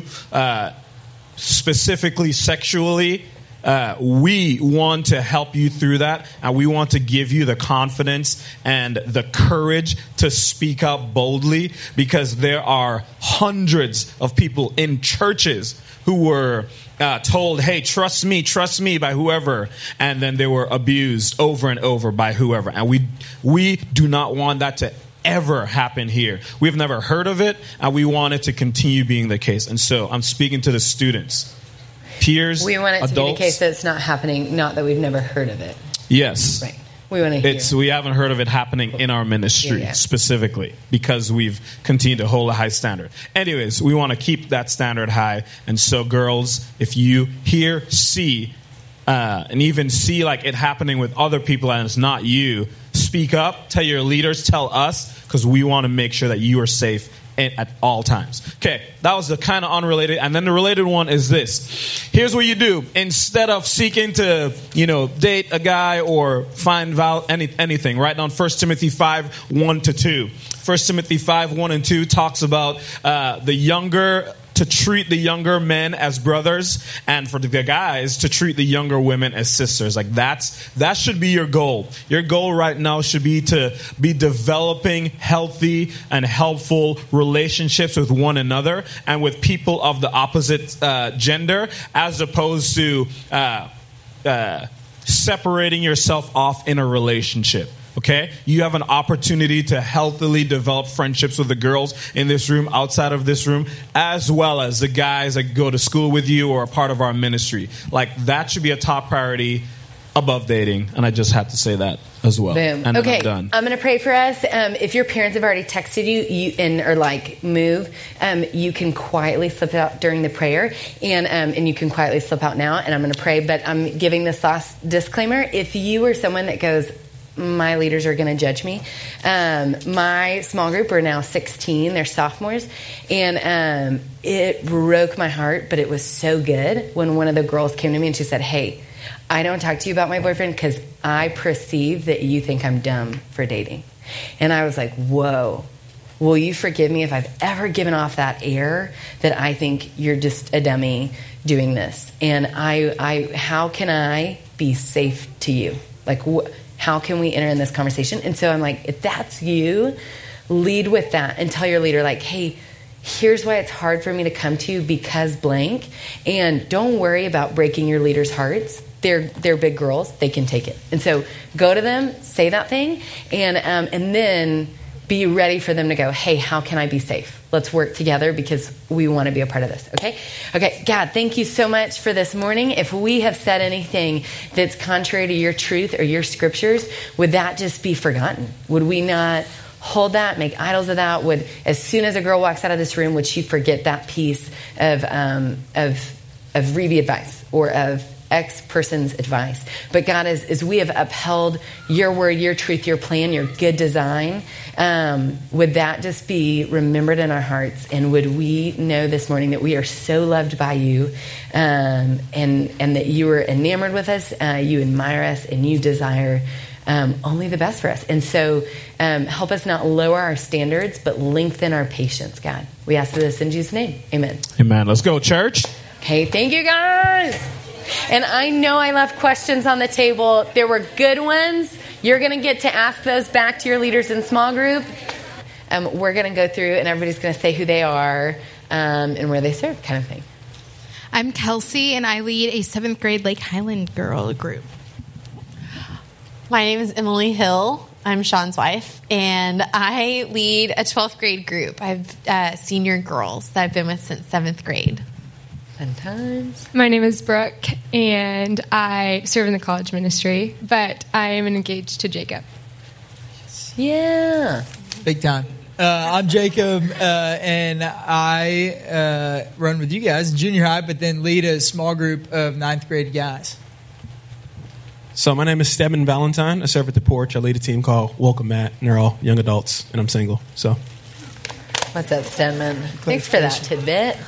specifically sexually, we want to help you through that, and we want to give you the confidence and the courage to speak up boldly, because there are hundreds of people in churches who were told, hey, trust me by whoever, and then they were abused over and over by whoever. And we do not want that to ever happen here. We've never heard of it, and we want it to continue being the case. And so I'm speaking to the students. Peers, we want it adults. To be the case that it's not happening, not that we've never heard of it. Yes. Right. We want to hear. We haven't heard of it happening in our ministry specifically, because we've continued to hold a high standard. Anyways, we want to keep that standard high. And so, girls, if you hear, see, and even see like it happening with other people and it's not you, speak up, tell your leaders, tell us, because we want to make sure that you are safe at all times. Okay, that was the kind of unrelated. And then the related one is this. Here's what you do. Instead of seeking to, date a guy or find anything, write down 1 Timothy 5:1-2. 1 Timothy 5:1-2 talks about the younger to treat the younger men as brothers, and for the guys to treat the younger women as sisters. Like that should be your goal. Your goal right now should be to be developing healthy and helpful relationships with one another and with people of the opposite gender, as opposed to separating yourself off in a relationship. Okay? You have an opportunity to healthily develop friendships with the girls in this room, outside of this room, as well as the guys that go to school with you or are part of our ministry. Like, that should be a top priority above dating. And I just had to say that as well. Boom. And okay, I'm done. I'm going to pray for us. If your parents have already texted you, or like move, you can quietly slip out during the prayer, and you can quietly slip out now. And I'm going to pray, but I'm giving this last disclaimer. If you are someone that goes, my leaders are going to judge me. My small group are now 16. They're sophomores. And it broke my heart, but it was so good when one of the girls came to me and she said, hey, I don't talk to you about my boyfriend because I perceive that you think I'm dumb for dating. And I was like, whoa. Will you forgive me if I've ever given off that air that I think you're just a dummy doing this? And how can I be safe to you? Like, how can we enter in this conversation? And so I'm like, if that's you, lead with that and tell your leader, like, hey, here's why it's hard for me to come to you because blank. And don't worry about breaking your leaders' hearts. They're big girls. They can take it. And so go to them, say that thing, and then be ready for them to go, hey, how can I be safe? Let's work together because we want to be a part of this, okay? Okay, God, thank you so much for this morning. If we have said anything that's contrary to your truth or your scriptures, would that just be forgotten? Would we not hold that, make idols of that? Would, as soon as a girl walks out of this room, would she forget that piece of Rebe advice or of X person's advice? But God, as we have upheld your word, your truth, your plan, your good design, would that just be remembered in our hearts? And would we know this morning that we are so loved by you, and that you are enamored with us, you admire us, and you desire only the best for us. And so help us not lower our standards, but lengthen our patience, God. We ask this in Jesus' name. Amen. Amen. Let's go, church. Okay, thank you, guys. And I know I left questions on the table. There were good ones. You're going to get to ask those back to your leaders in small group. We're going to go through, and everybody's going to say who they are and where they serve, kind of thing. I'm Kelsey, and I lead a 7th grade Lake Highland girl group. My name is Emily Hill. I'm Sean's wife, and I lead a 12th grade group. I have senior girls that I've been with since 7th grade. Fun times. My name is Brooke, and I serve in the college ministry, but I am engaged to Jacob. Yeah. Big time. I'm Jacob, and I run with you guys in junior high, but then lead a small group of 9th grade guys. So my name is Stedman Valentine. I serve at the Porch. I lead a team called Welcome Matt, and they're all young adults, and I'm single. So, what's up, Stedman? Thanks for that tidbit.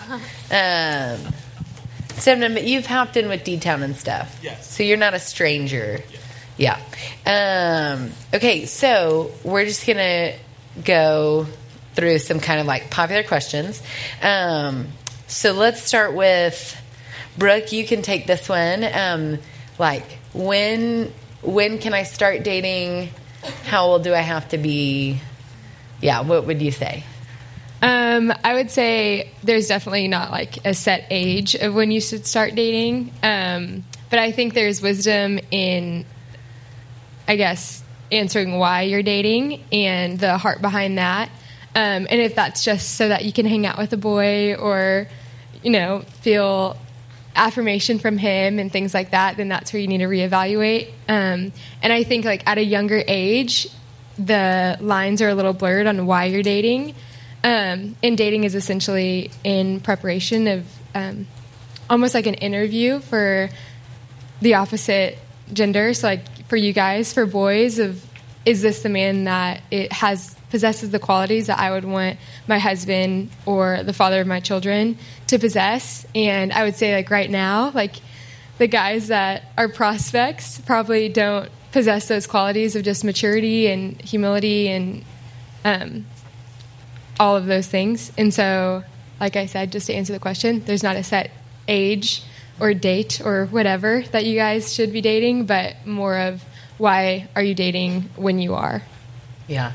Stedman, but you've hopped in with D-Town and stuff. Yes. So you're not a stranger. Yeah. Okay, so we're just going to go through some kind of like popular questions. So let's start with Brooke. You can take this one. When can I start dating? How old do I have to be? Yeah, what would you say? I would say there's definitely not like a set age of when you should start dating. But I think there's wisdom in, I guess, answering why you're dating and the heart behind that. And if that's just so that you can hang out with a boy or, feel affirmation from him and things like that, then that's where you need to reevaluate. And I think like at a younger age, the lines are a little blurred on why you're dating. And dating is essentially in preparation of almost like an interview for the opposite gender. So like for you guys, for boys, is this the man that possesses the qualities that I would want my husband or the father of my children to possess? And I would say like right now, like the guys that are prospects probably don't possess those qualities of just maturity and humility and all of those things. And so like I said, just to answer the question, there's not a set age or date or whatever that you guys should be dating, but more of why are you dating when you are. Yeah.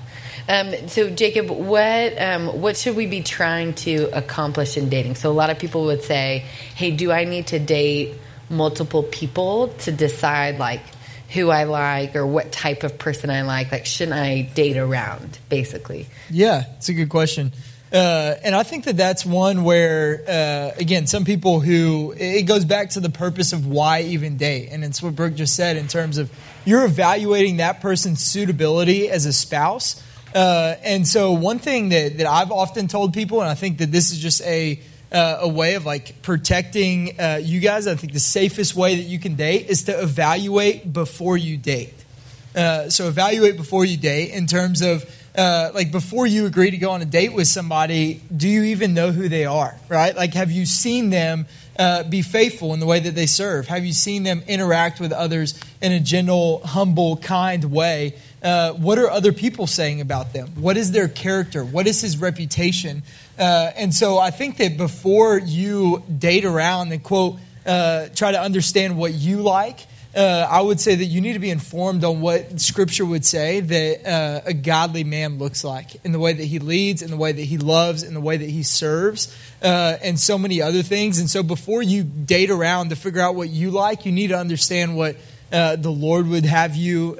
So Jacob, what should we be trying to accomplish in dating? So a lot of people would say, hey, do I need to date multiple people to decide like who I like or what type of person I like? Like, shouldn't I date around, basically? Yeah, it's a good question. And I think that that's one where, again, some people who, it goes back to the purpose of why even date. And it's what Brooke just said in terms of you're evaluating that person's suitability as a spouse. And so one thing that I've often told people, and I think that this is just a way of like protecting you guys, I think the safest way that you can date is to evaluate before you date. So evaluate before you date in terms of, like before you agree to go on a date with somebody, do you even know who they are, right? Like, have you seen them be faithful in the way that they serve? Have you seen them interact with others in a gentle, humble, kind way? What are other people saying about them? What is their character? What is his reputation? And so I think that before you date around and, quote, try to understand what you like, I would say that you need to be informed on what Scripture would say that a godly man looks like in the way that he leads, in the way that he loves, in the way that he serves, and so many other things. And so before you date around to figure out what you like, you need to understand what the Lord would have you,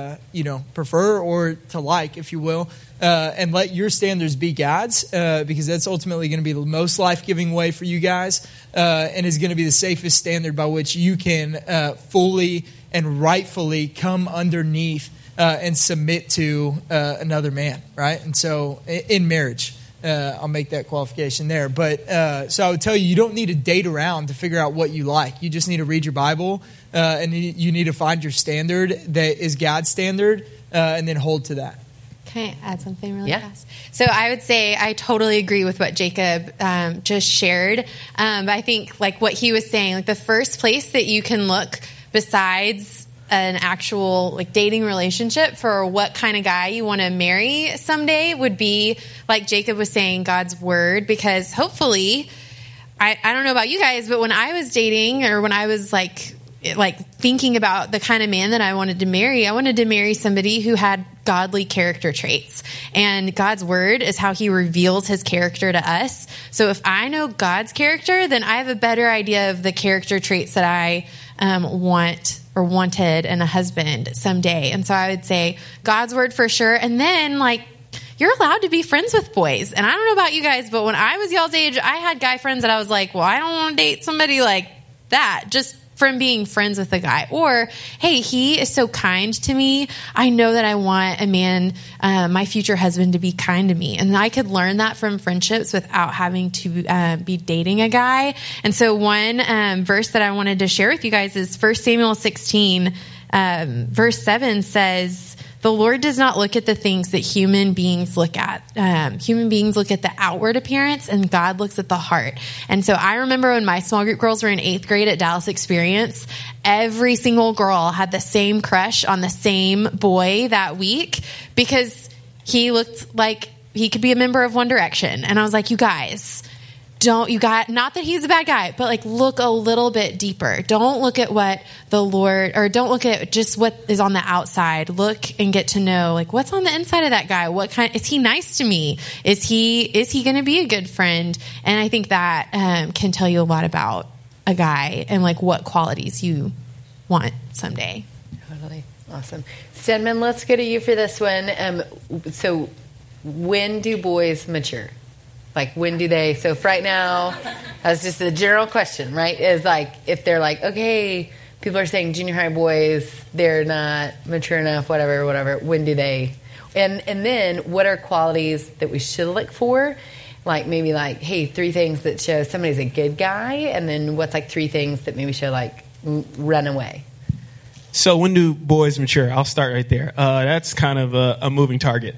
prefer or to like, if you will, and let your standards be God's, because that's ultimately going to be the most life-giving way for you guys, and is going to be the safest standard by which you can fully and rightfully come underneath and submit to another man, right? And so in marriage, I'll make that qualification there. But so I would tell you, you don't need to date around to figure out what you like. You just need to read your Bible, and you need to find your standard that is God's standard, and then hold to that. Can I add something really fast? So I would say I totally agree with what Jacob just shared. But I think like what he was saying, like the first place that you can look besides an actual like dating relationship for what kind of guy you want to marry someday would be, like Jacob was saying, God's word. Because hopefully, I don't know about you guys, but when I was dating or when I was like thinking about the kind of man that I wanted to marry somebody who had godly character traits. And God's word is how he reveals his character to us. So if I know God's character, then I have a better idea of the character traits that I want or wanted in a husband someday. And so I would say God's word for sure. And then like, you're allowed to be friends with boys. And I don't know about you guys, but when I was y'all's age, I had guy friends that I was like, well, I don't want to date somebody like that. Just from being friends with a guy. Or, hey, he is so kind to me. I know that I want a man, my future husband, to be kind to me. And I could learn that from friendships without having to be dating a guy. And so one verse that I wanted to share with you guys is 1 Samuel 16, verse 7 says, the Lord does not look at the things that human beings look at. Human beings look at the outward appearance, and God looks at the heart. And so I remember when my small group girls were in 8th grade at Dallas Experience, every single girl had the same crush on the same boy that week because he looked like he could be a member of One Direction. And I was like, you guys, not that he's a bad guy, but like look a little bit deeper. Don't look at what the Lord, or don't look at just what is on the outside. Look and get to know like what's on the inside of that guy. What kind, is he nice to me? Is he going to be a good friend? And I think that can tell you a lot about a guy and like what qualities you want someday. Totally. Awesome. Stedman, let's go to you for this one. So when do boys mature? Like, when do they, so right now, that's just a general question, right? Is like, if they're like, okay, people are saying junior high boys, they're not mature enough, whatever, when do they, and then what are qualities that we should look for? Like, maybe like, hey, 3 things that show somebody's a good guy, and then what's like 3 things that maybe show like, run away? So when do boys mature? I'll start right there. That's kind of a moving target.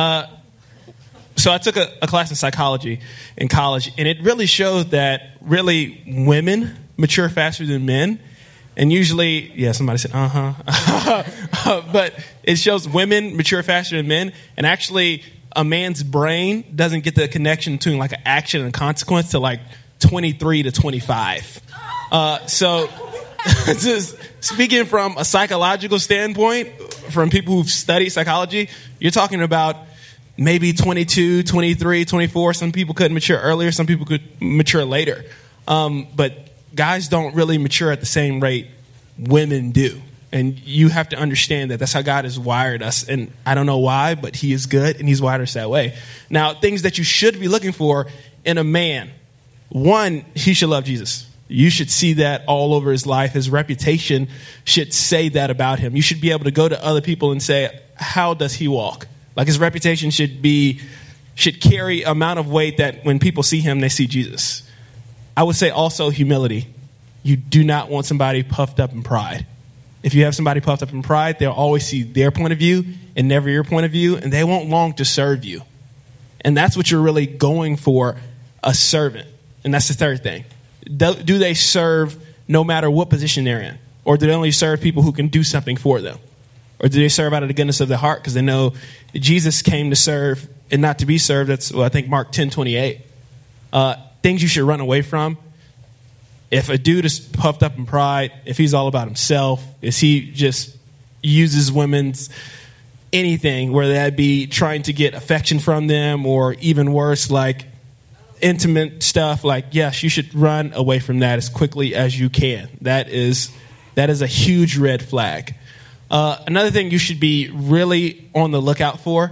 So I took a class in psychology in college, and it really showed that really women mature faster than men. And usually, yeah, somebody said, but it shows women mature faster than men. And actually, a man's brain doesn't get the connection between like an action and a consequence to like 23 to 25. So just speaking from a psychological standpoint, from people who've studied psychology, you're talking about maybe 22, 23, 24. Some people could mature earlier. Some people could mature later. But guys don't really mature at the same rate women do. And you have to understand that that's how God has wired us. And I don't know why, but he is good and he's wired us that way. Now, things that you should be looking for in a man. One, he should love Jesus. You should see that all over his life. His reputation should say that about him. You should be able to go to other people and say, how does he walk? Like his reputation should carry amount of weight that when people see him, they see Jesus. I would say also humility. You do not want somebody puffed up in pride. If you have somebody puffed up in pride, they'll always see their point of view and never your point of view, and they won't long to serve you. And that's what you're really going for, a servant. And that's the third thing. Do they serve no matter what position they're in? Or do they only serve people who can do something for them? Or do they serve out of the goodness of their heart because they know Jesus came to serve and not to be served? That's, I think, Mark 10:28. Things you should run away from. If a dude is puffed up in pride, if he's all about himself, if he just uses women's anything, whether that be trying to get affection from them or even worse, like intimate stuff, like, yes, you should run away from that as quickly as you can. That is a huge red flag. Another thing you should be really on the lookout for,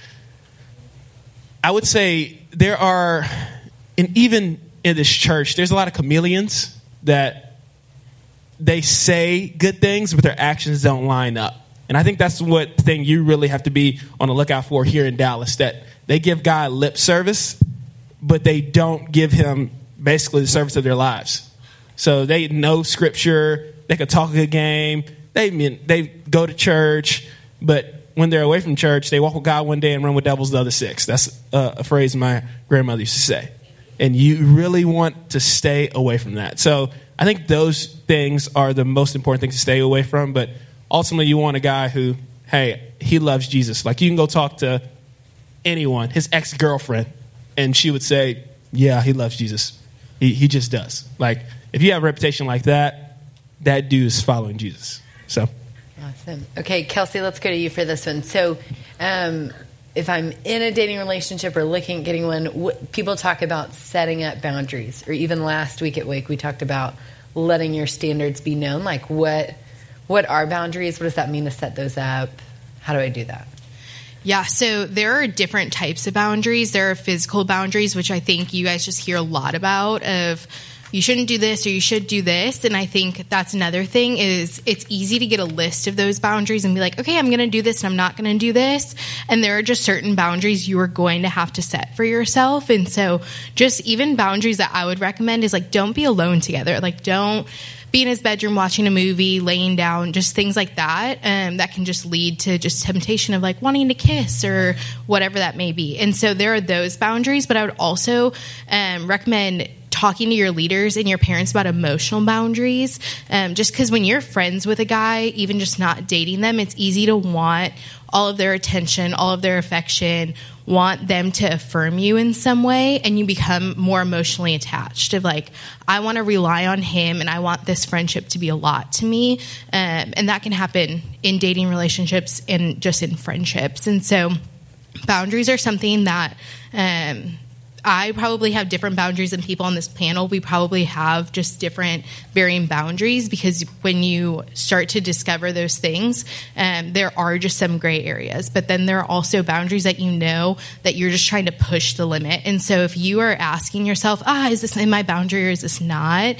I would say there are, and even in this church, there's a lot of chameleons that they say good things, but their actions don't line up. And I think that's what thing you really have to be on the lookout for here in Dallas, that they give God lip service, but they don't give him basically the service of their lives. So they know scripture, they could talk a good game, they go to church, but when they're away from church, they walk with God one day and run with devils the other six. That's a phrase my grandmother used to say. And you really want to stay away from that. So I think those things are the most important things to stay away from. But ultimately, you want a guy who, hey, he loves Jesus. Like, you can go talk to anyone, his ex-girlfriend, and she would say, yeah, he loves Jesus. He just does. Like, if you have a reputation like that, that dude is following Jesus. So. Awesome. Okay, Kelsey, let's go to you for this one. So, if I'm in a dating relationship or looking at getting one, people talk about setting up boundaries. Or even last week at Wake, we talked about letting your standards be known. Like, what are boundaries? What does that mean to set those up? How do I do that? Yeah, so there are different types of boundaries. There are physical boundaries, which I think you guys just hear a lot about, of you shouldn't do this or you should do this. And I think that's another thing, is it's easy to get a list of those boundaries and be like, okay, I'm going to do this and I'm not going to do this. And there are just certain boundaries you are going to have to set for yourself. And so just even boundaries that I would recommend is like, don't be alone together. Like, don't be in his bedroom watching a movie, laying down, just things like that. That can just lead to just temptation of like wanting to kiss or whatever that may be. And so there are those boundaries, but I would also recommend talking to your leaders and your parents about emotional boundaries. Just because when you're friends with a guy, even just not dating them, it's easy to want all of their attention, all of their affection, want them to affirm you in some way, and you become more emotionally attached of like, I want to rely on him and I want this friendship to be a lot to me. And that can happen in dating relationships and just in friendships. And so boundaries are something that I probably have different boundaries than people on this panel. We probably have just different varying boundaries, because when you start to discover those things, there are just some gray areas. But then there are also boundaries that you know that you're just trying to push the limit. And so if you are asking yourself, is this in my boundary or is this not?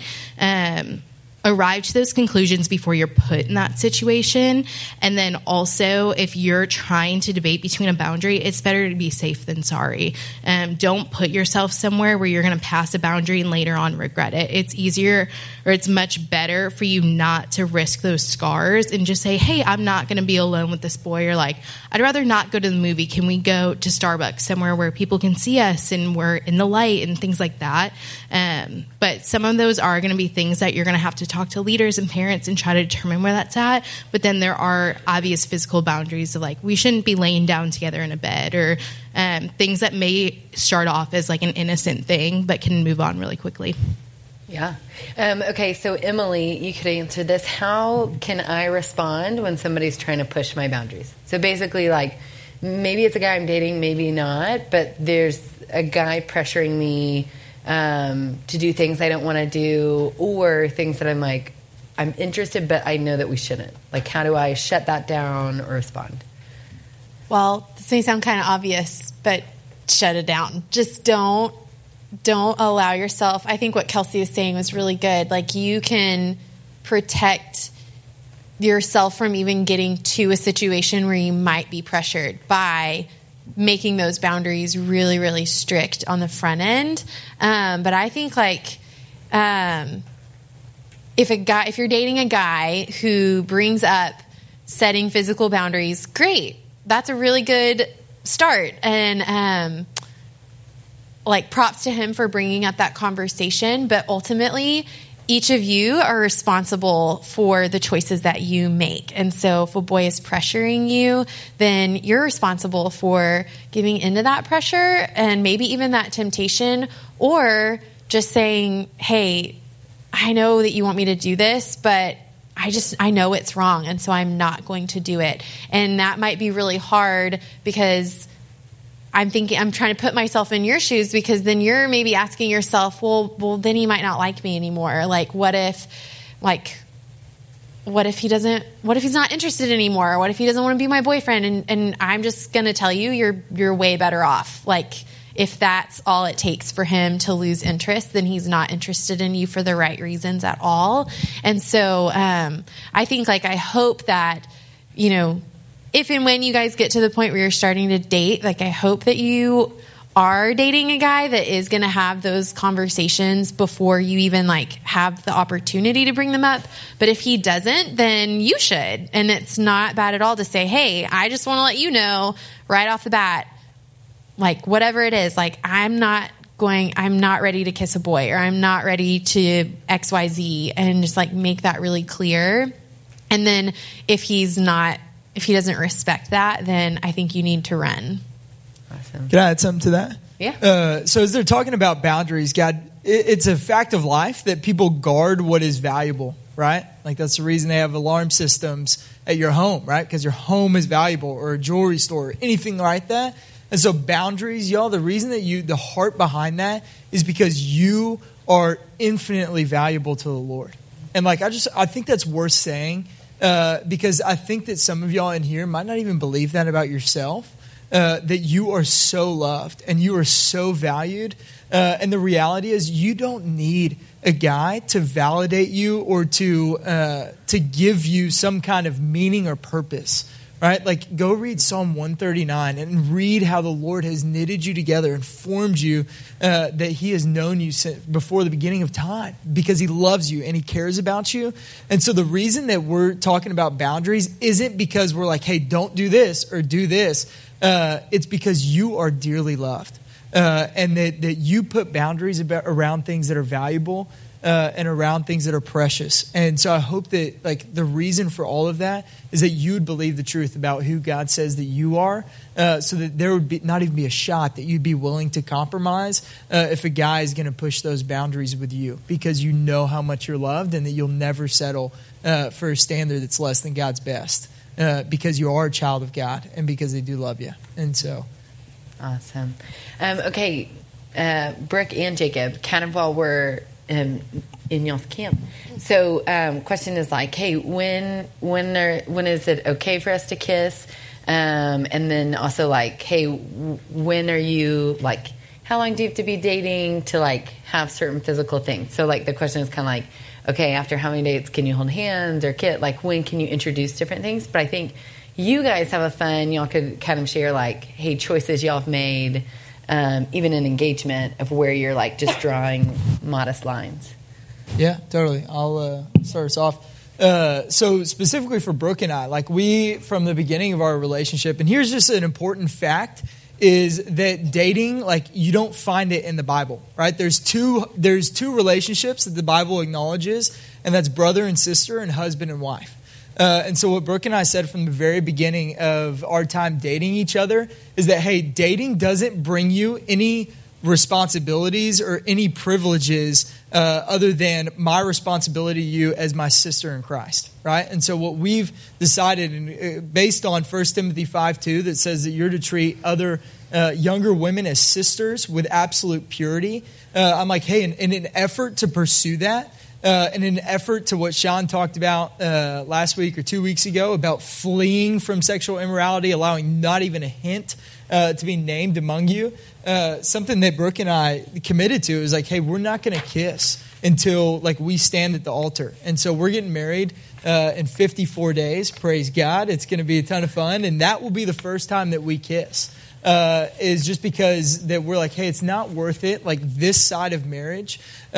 Arrive to those conclusions before you're put in that situation. And then also, if you're trying to debate between a boundary, it's better to be safe than sorry. Don't put yourself somewhere where you're going to pass a boundary and later on regret it. It's easier, or it's much better for you not to risk those scars and just say, hey, I'm not going to be alone with this boy. Or like, I'd rather not go to the movie. Can we go to Starbucks, somewhere where people can see us and we're in the light and things like that? But some of those are going to be things that you're going to have to talk to leaders and parents and try to determine where that's at. But then there are obvious physical boundaries of like, we shouldn't be laying down together in a bed, or things that may start off as like an innocent thing, but can move on really quickly. Yeah. Okay, so Emily, you could answer this. How can I respond when somebody's trying to push my boundaries? So basically, like, maybe it's a guy I'm dating, maybe not, but there's a guy pressuring me to do things I don't want to do, or things that I'm like, I'm interested, but I know that we shouldn't. Like, how do I shut that down or respond? Well, this may sound kind of obvious, but shut it down. Just don't allow yourself. I think what Kelsey was saying was really good. Like, you can protect yourself from even getting to a situation where you might be pressured by making those boundaries really, really strict on the front end. But I think like, if you're dating a guy who brings up setting physical boundaries, great. That's a really good start. And, like, props to him for bringing up that conversation. But ultimately, each of you are responsible for the choices that you make. And so if a boy is pressuring you, then you're responsible for giving into that pressure and maybe even that temptation, or just saying, hey, I know that you want me to do this, but I know it's wrong, and so I'm not going to do it. And that might be really hard, because I'm trying to put myself in your shoes, because then you're maybe asking yourself, well, then he might not like me anymore. Like, what if he's not interested anymore? What if he doesn't want to be my boyfriend? And I'm just going to tell you, you're way better off. Like, if that's all it takes for him to lose interest, then he's not interested in you for the right reasons at all. And so, I think, like, I hope that, you know, if and when you guys get to the point where you're starting to date, like, I hope that you are dating a guy that is going to have those conversations before you even, like, have the opportunity to bring them up. But if he doesn't, then you should. And it's not bad at all to say, hey, I just want to let you know right off the bat, like, whatever it is, like, I'm not ready to kiss a boy, or I'm not ready to XYZ, and just, like, make that really clear. And then if he doesn't respect that, then I think you need to run. Awesome. Can I add something to that? Yeah. So as they're talking about boundaries, God, it's a fact of life that people guard what is valuable, right? Like, that's the reason they have alarm systems at your home, right? Because your home is valuable, or a jewelry store, or anything like that. And so boundaries, y'all, the reason that the heart behind that is because you are infinitely valuable to the Lord. And, like, I think that's worth saying. Because I think that some of y'all in here might not even believe that about yourself, that you are so loved and you are so valued. And the reality is, you don't need a guy to validate you or to give you some kind of meaning or purpose. Right? Like, go read Psalm 139 and read how the Lord has knitted you together and formed you, that he has known you before the beginning of time, because he loves you and he cares about you. And so the reason that we're talking about boundaries isn't because we're like, hey, don't do this or do this. It's because you are dearly loved, and that you put boundaries around things that are valuable, and around things that are precious. And so I hope that, like, the reason for all of that is that you'd believe the truth about who God says that you are, so that there would not even be a shot that you'd be willing to compromise if a guy is going to push those boundaries with you, because you know how much you're loved, and that you'll never settle for a standard that's less than God's best, because you are a child of God and because they do love you. And so. Awesome. Okay, Brooke and Jacob, kind of while we're in y'all's camp. So, question is like, hey, when is it okay for us to kiss? And then also, like, hey, when are you, like, how long do you have to be dating to, like, have certain physical things? So, like, the question is kind of like, okay, after how many dates can you hold hands or kiss? Like, when can you introduce different things? But I think you guys have a fun, y'all could kind of share, like, hey, choices y'all have made, even in engagement, of where you're, like, just drawing modest lines. Yeah, totally. I'll start us off. So specifically for Brooke and I, like, we, from the beginning of our relationship, and here's just an important fact, is that dating, like, you don't find it in the Bible, right? There's two relationships that the Bible acknowledges, and that's brother and sister and husband and wife. And so what Brooke and I said from the very beginning of our time dating each other is that, hey, dating doesn't bring you any responsibilities or any privileges other than my responsibility to you as my sister in Christ, right? And so what we've decided, based on 1 Timothy 5:2, that says that you're to treat other younger women as sisters with absolute purity, I'm like, hey, in an effort to pursue that, in an effort to what Sean talked about last week or 2 weeks ago about fleeing from sexual immorality, allowing not even a hint to be named among you, something that Brooke and I committed to is like, hey, we're not going to kiss until like we stand at the altar. And so we're getting married in 54 days. Praise God. It's going to be a ton of fun. And that will be the first time that we kiss. Is just because that we're like, hey, it's not worth it, like this side of marriage,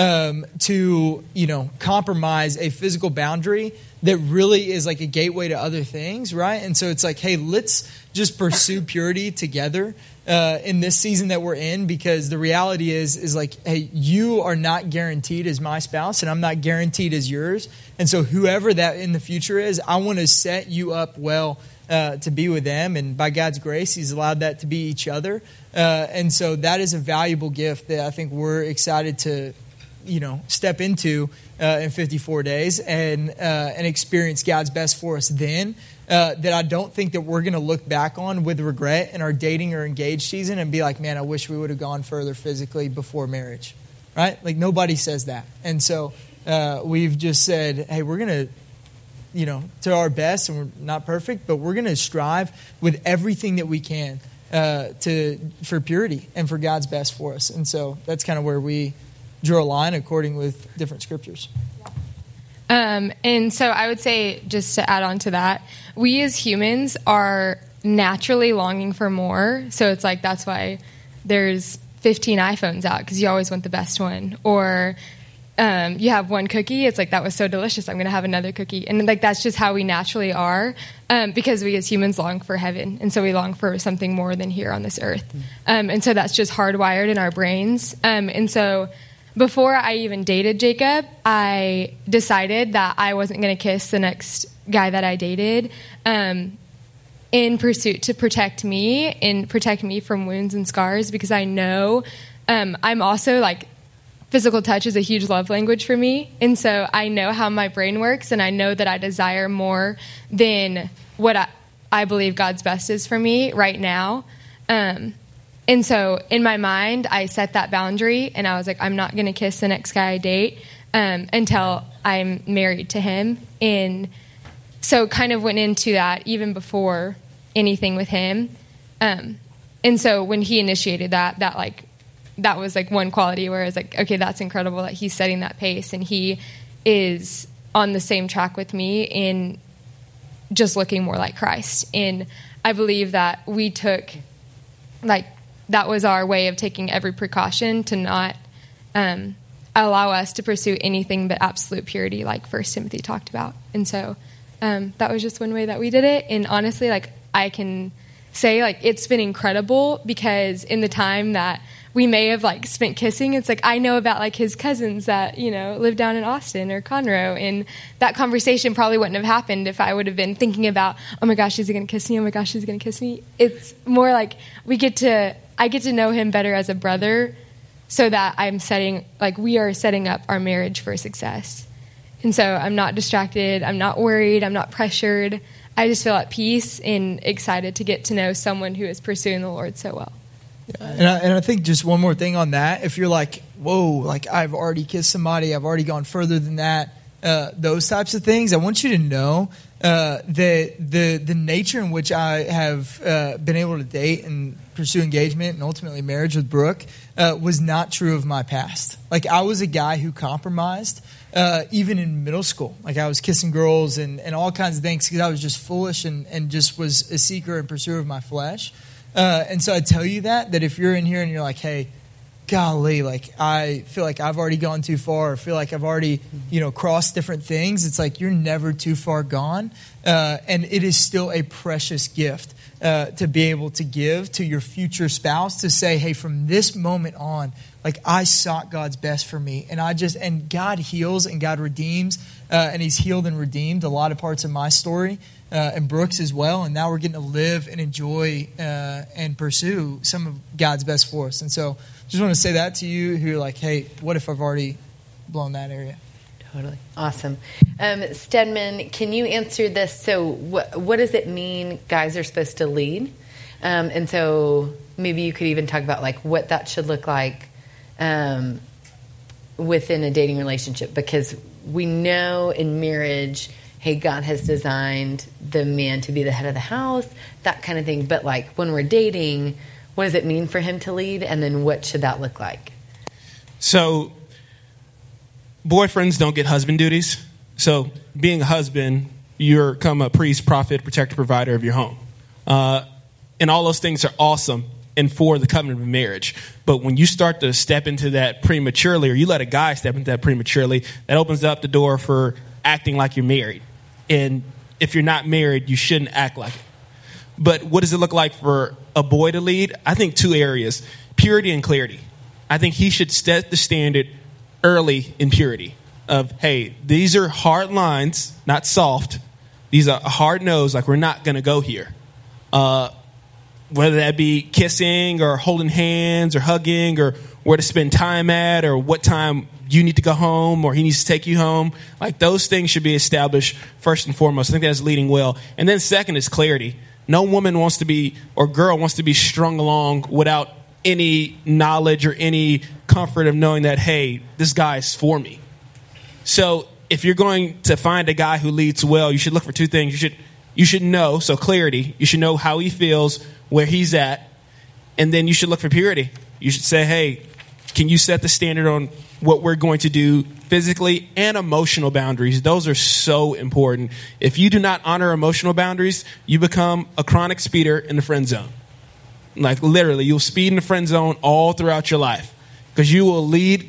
to, compromise a physical boundary that really is like a gateway to other things, right? And so it's like, hey, let's just pursue purity together in this season that we're in, because the reality is like, hey, you are not guaranteed as my spouse, and I'm not guaranteed as yours. And so whoever that in the future is, I want to set you up well to be with them, and by God's grace, He's allowed that to be each other. And so that is a valuable gift that I think we're excited to, step into in 54 days and experience God's best for us then. That I don't think that we're going to look back on with regret in our dating or engaged season and be like, man, I wish we would have gone further physically before marriage, right? Like nobody says that. And so we've just said, hey, we're going to, to our best, and we're not perfect, but we're going to strive with everything that we can for purity and for God's best for us. And so that's kind of where we draw a line according with different scriptures. And so I would say, just to add on to that, we as humans are naturally longing for more. So it's like, that's why there's 15 iPhones out, because you always want the best one. Or you have one cookie, it's like, that was so delicious, I'm going to have another cookie. And like, that's just how we naturally are, because we as humans long for heaven. And so we long for something more than here on this earth. And so that's just hardwired in our brains. And so before I even dated Jacob, I decided that I wasn't going to kiss the next guy that I dated, in pursuit to protect me from wounds and scars, because I know I'm also like, physical touch is a huge love language for me. And so I know how my brain works, and I know that I desire more than what I believe God's best is for me right now. And so in my mind, I set that boundary, and I was like, I'm not going to kiss the next guy I date until I'm married to him. And so kind of went into that even before anything with him. And so when he initiated that was like one quality where I was like, okay, that's incredible that he's setting that pace, and he is on the same track with me in just looking more like Christ. And I believe that we took, that was our way of taking every precaution to not allow us to pursue anything but absolute purity, like 1 Timothy talked about. And so that was just one way that we did it. And honestly, I can say, it's been incredible, because in the time that we may have spent kissing, it's I know about his cousins that live down in Austin or Conroe, and that conversation probably wouldn't have happened if I would have been thinking about, oh my gosh, is he going to kiss me? Oh my gosh, is he going to kiss me? It's more like I get to know him better as a brother, so that we are setting up our marriage for success. And so I'm not distracted, I'm not worried, I'm not pressured. I just feel at peace and excited to get to know someone who is pursuing the Lord so well. Yeah, and I think just one more thing on that. If you're like, whoa, I've already kissed somebody, I've already gone further than that, those types of things, I want you to know that the nature in which I have been able to date and pursue engagement and ultimately marriage with Brooke was not true of my past. I was a guy who compromised even in middle school. I was kissing girls and all kinds of things because I was just foolish and just was a seeker and pursuer of my flesh. And so I tell you that if you're in here and you're like, hey, golly, I feel like I've already gone too far, or feel like I've already, crossed different things. It's you're never too far gone. And it is still a precious gift to be able to give to your future spouse, to say, hey, from this moment on, like I sought God's best for me, and God heals and God redeems, and He's healed and redeemed a lot of parts of my story, and Brooks as well, and now we're getting to live and enjoy and pursue some of God's best for us. And so just want to say that to you who are like, hey, what if I've already blown that area? Totally. Awesome. Stedman, can you answer this? So what does it mean guys are supposed to lead? And so maybe you could even talk about like what that should look like within a dating relationship, because we know in marriage, hey, God has designed the man to be the head of the house, that kind of thing. But like when we're dating, what does it mean for him to lead? And then what should that look like? So boyfriends don't get husband duties. So being a husband, you become a priest, prophet, protector, provider of your home. And all those things are awesome and for the covenant of marriage. But when you start to step into that prematurely, or you let a guy step into that prematurely, that opens up the door for acting like you're married. And if you're not married, you shouldn't act like it. But what does it look like for a boy to lead? I think 2 areas: purity and clarity. I think he should set the standard early in purity of, hey, these are hard lines, not soft. These are a hard nose, like we're not going to go here. Whether that be kissing or holding hands or hugging or where to spend time at or what time you need to go home or he needs to take you home. Like those things should be established first and foremost. I think that's leading well. And then second is clarity. No woman wants to be, or girl wants to be strung along without any knowledge or any comfort of knowing that, hey, this guy is for me. So if you're going to find a guy who leads well, you should look for 2 things. You should know, so clarity. You should know how he feels, where he's at, and then you should look for purity. You should say, hey, can you set the standard on what we're going to do physically and emotional boundaries? Those are so important. If you do not honor emotional boundaries, you become a chronic speeder in the friend zone. Like literally, you'll speed in the friend zone all throughout your life because you will lead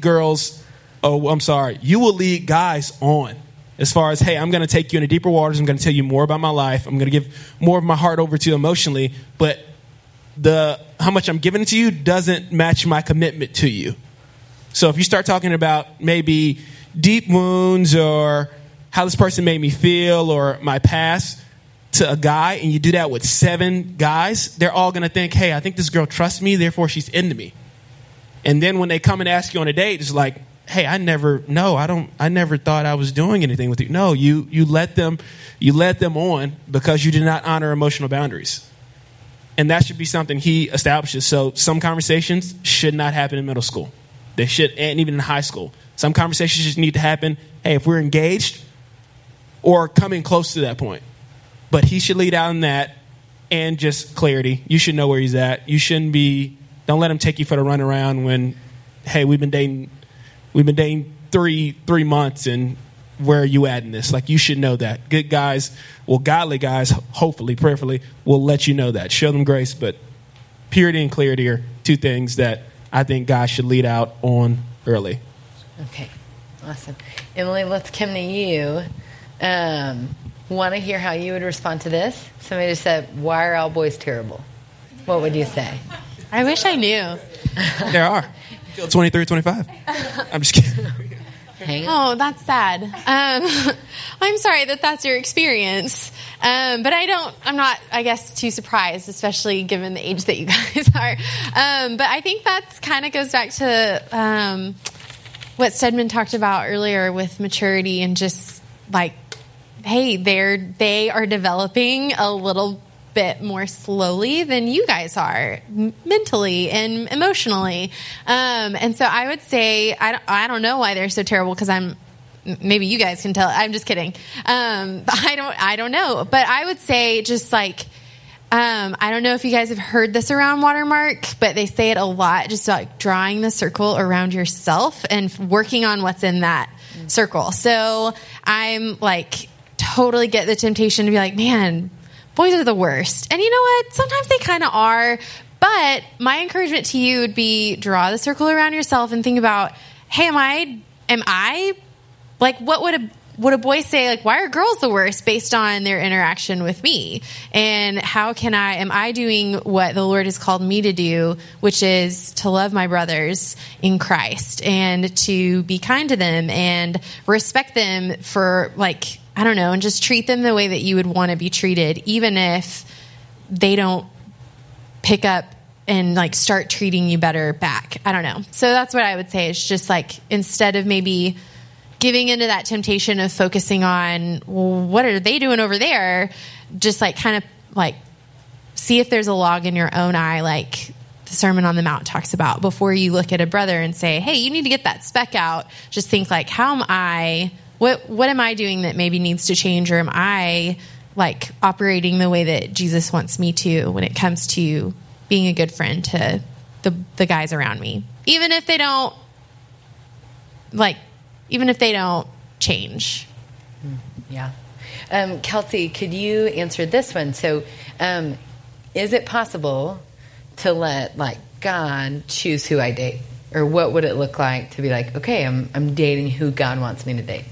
you will lead guys on. As far as, hey, I'm going to take you into deeper waters. I'm going to tell you more about my life. I'm going to give more of my heart over to you emotionally. But how much I'm giving to you doesn't match my commitment to you. So if you start talking about maybe deep wounds or how this person made me feel or my past to a guy, and you do that with 7 guys, they're all going to think, hey, I think this girl trusts me, therefore she's into me. And then when they come and ask you on a date, it's like, hey, I never thought I was doing anything with you. No, you let them on because you did not honor emotional boundaries. And that should be something he establishes. So some conversations should not happen in middle school. They should, and even in high school. Some conversations just need to happen, hey, if we're engaged or coming close to that point. But he should lead out in that, and just clarity. You should know where he's at. You shouldn't don't let him take you for the runaround when, hey, we've been dating 3 months, and where are you at in this? Like, you should know that. Good guys, godly guys, hopefully, prayerfully, will let you know that. Show them grace, but purity and clarity are 2 things that I think guys should lead out on early. Okay, awesome. Emily, let's come to you. Want to hear how you would respond to this? Somebody just said, why are all boys terrible? What would you say? I wish I knew. There are. 23, 25. I'm just kidding. Oh, that's sad. I'm sorry that's your experience. But I'm not, I guess, too surprised, especially given the age that you guys are. But I think that kind of goes back to what Stedman talked about earlier with maturity and just like, hey, they are developing a little bit more slowly than you guys are mentally and emotionally. And so I would say, I don't know why they're so terrible, because maybe you guys can tell. I'm just kidding. I don't know. But I would say just like, I don't know if you guys have heard this around Watermark, but they say it a lot, just like drawing the circle around yourself and working on what's in that circle. So I'm like, totally get the temptation to be like, man, boys are the worst. And you know what? Sometimes they kind of are. But my encouragement to you would be draw the circle around yourself and think about, hey, am I like, what would would a boy say, like, why are girls the worst based on their interaction with me? And how am I doing what the Lord has called me to do, which is to love my brothers in Christ and to be kind to them and respect them for, like, I don't know, and just treat them the way that you would want to be treated, even if they don't pick up and like start treating you better back. I don't know. So that's what I would say. It's just like, instead of maybe giving into that temptation of focusing on, well, what are they doing over there? Just like kind of like see if there's a log in your own eye, like the Sermon on the Mount talks about, before you look at a brother and say, hey, you need to get that speck out. Just think like, what am I doing that maybe needs to change? Or am I like operating the way that Jesus wants me to when it comes to being a good friend to the guys around me, even if they don't change. Yeah. Kelsey, could you answer this one? So, is it possible to let like God choose who I date, or what would it look like to be like, okay, I'm dating who God wants me to date?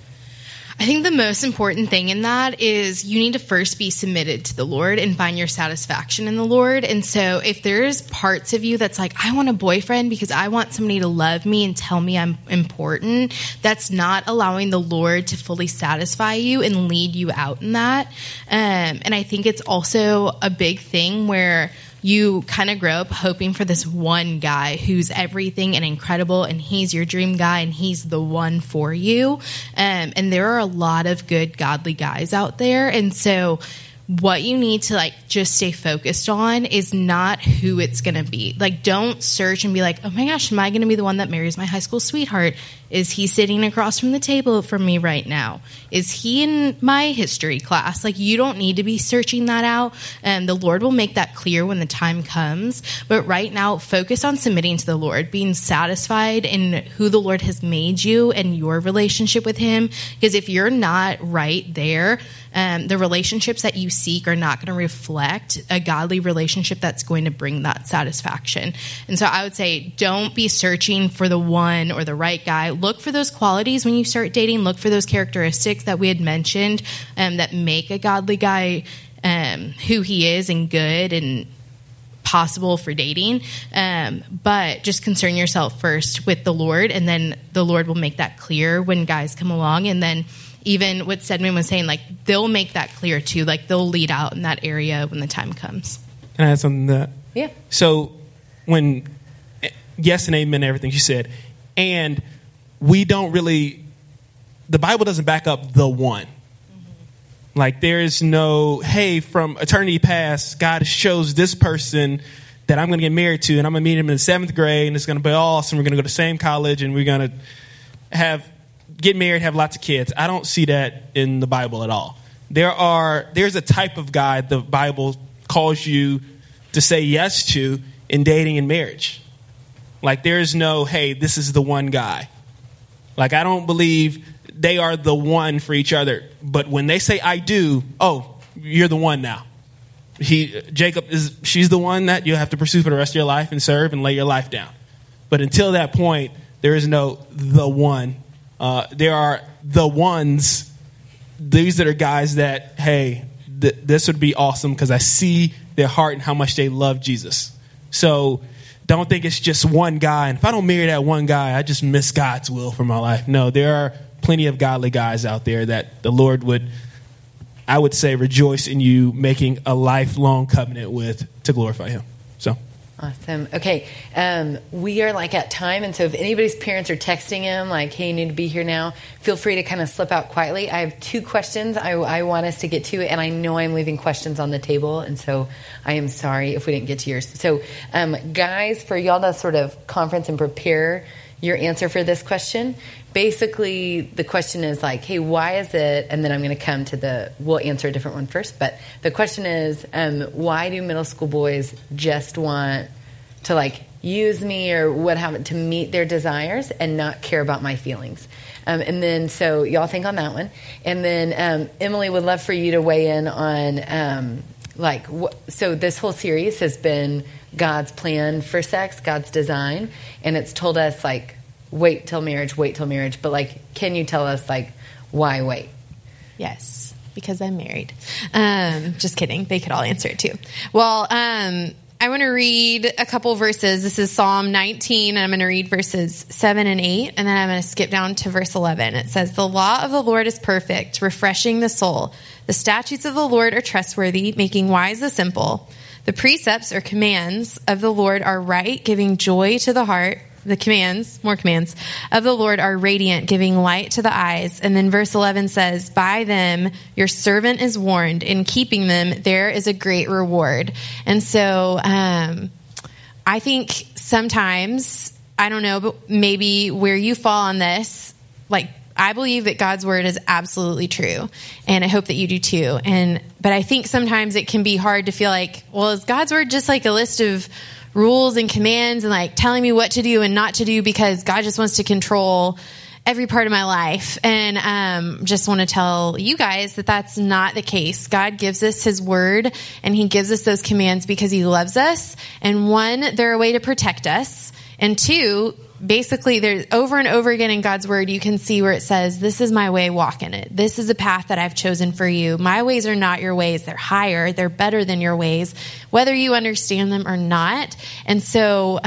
I think the most important thing in that is you need to first be submitted to the Lord and find your satisfaction in the Lord. And so if there's parts of you that's like, I want a boyfriend because I want somebody to love me and tell me I'm important, that's not allowing the Lord to fully satisfy you and lead you out in that. And I think it's also a big thing where you kind of grow up hoping for this one guy who's everything and incredible, and he's your dream guy, and he's the one for you. And there are a lot of good, godly guys out there. And so what you need to like just stay focused on is not who it's going to be. Like, don't search and be like, oh my gosh, am I going to be the one that marries my high school sweetheart? Is he sitting across from the table from me right now? Is he in my history class? Like, you don't need to be searching that out. And the Lord will make that clear when the time comes. But right now, focus on submitting to the Lord, being satisfied in who the Lord has made you and your relationship with him. Because if you're not right there, the relationships that you seek are not going to reflect a godly relationship that's going to bring that satisfaction. And so I would say, don't be searching for the one or the right guy. Look for those qualities when you start dating. Look for those characteristics that we had mentioned that make a godly guy who he is and good and possible for dating. But just concern yourself first with the Lord, and then the Lord will make that clear when guys come along. And then even what Stedman was saying, like, they'll make that clear too. Like, they'll lead out in that area when the time comes. Can I add something to that? Yeah. So when, yes and amen to everything she said, and we don't really, the Bible doesn't back up the one. Mm-hmm. Like, there's no, hey, from eternity past, God shows this person that I'm going to get married to, and I'm going to meet him in the 7th grade, and it's going to be awesome. We're going to go to the same college, and we're going to get married, have lots of kids. I don't see that in the Bible at all. There's a type of guy the Bible calls you to say yes to in dating and marriage. Like, there's no, hey, this is the one guy. Like, I don't believe they are the one for each other. But when they say I do, oh, you're the one now. She's the one that you have to pursue for the rest of your life and serve and lay your life down. But until that point, there is no the one. There are the ones. These that are guys that, hey, this would be awesome because I see their heart and how much they love Jesus. So don't think it's just one guy. And if I don't marry that one guy, I just miss God's will for my life. No, there are plenty of godly guys out there that the Lord would, I would say, rejoice in you making a lifelong covenant with to glorify him. So. Awesome. Okay. We are like at time. And so if anybody's parents are texting him like, hey, you need to be here now, feel free to kind of slip out quietly. I have 2 questions I want us to get to, and I know I'm leaving questions on the table. And so I am sorry if we didn't get to yours. So guys, for y'all to sort of conference and prepare your answer for this question, basically the question is like, hey, why is it, and then I'm going to come to we'll answer a different one first, but the question is, why do middle school boys just want to like use me or what have it to meet their desires and not care about my feelings? And then, so y'all think on that one. And then Emily, would love for you to weigh in on so this whole series has been God's plan for sex, God's design, and it's told us like, wait till marriage, but like, can you tell us like Why wait? Yes, because I'm married. Just kidding. They could all answer it too. Well, I want to read a couple verses. This is Psalm 19, and I'm going to read verses 7 and 8, and then I'm going to skip down to verse 11. It says, "The law of the Lord is perfect, refreshing the soul. The statutes of the Lord are trustworthy, making wise the simple. The precepts or commands of the Lord are right, giving joy to the heart. The commands, more commands, of the Lord are radiant, giving light to the eyes." And then verse 11 says, "By them your servant is warned. In keeping them there is a great reward." And so I think sometimes, I don't know, but maybe where you fall on this, like, I believe that God's word is absolutely true, and I hope that you do too. But I think sometimes it can be hard to feel like, well, is God's word just like a list of rules and commands and like telling me what to do and not to do because God just wants to control every part of my life? And just want to tell you guys that that's not the case. God gives us his word, and he gives us those commands because he loves us. And one, they're a way to protect us. And two, basically, there's over and over again in God's word, you can see where it says, this is my way, walk in it. This is a path that I've chosen for you. My ways are not your ways. They're higher. They're better than your ways, whether you understand them or not. And so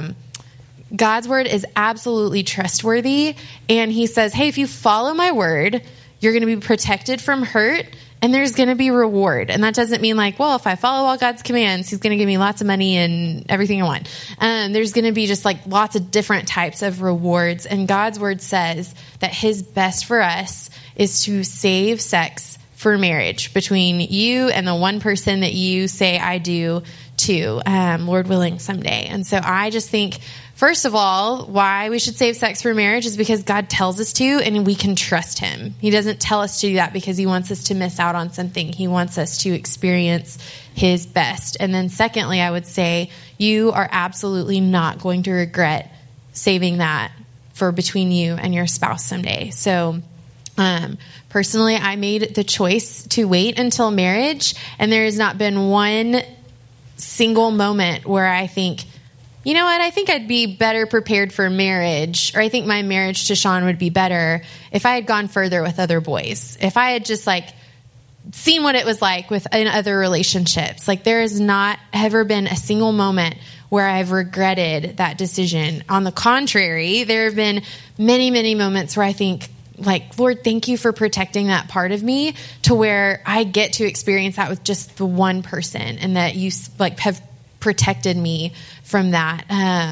God's word is absolutely trustworthy. And he says, hey, if you follow my word, you're going to be protected from hurt, and there's going to be reward. And that doesn't mean like, well, if I follow all God's commands, he's going to give me lots of money and everything I want. There's going to be just like lots of different types of rewards. And God's word says that his best for us is to save sex for marriage between you and the one person that you say I do to, Lord willing, someday. And so I just think, first of all, why we should save sex for marriage is because God tells us to, and we can trust him. He doesn't tell us to do that because he wants us to miss out on something. He wants us to experience his best. And then secondly, I would say you are absolutely not going to regret saving that for between you and your spouse someday. So personally, I made the choice to wait until marriage, and there has not been one single moment where I think, you know what, I think I'd be better prepared for marriage, or I think my marriage to Sean would be better if I had gone further with other boys. If I had just like seen what it was like in other relationships. Like there has not ever been a single moment where I've regretted that decision. On the contrary, there have been many, many moments where I think, like, Lord, thank you for protecting that part of me to where I get to experience that with just the one person, and that you like have protected me from that.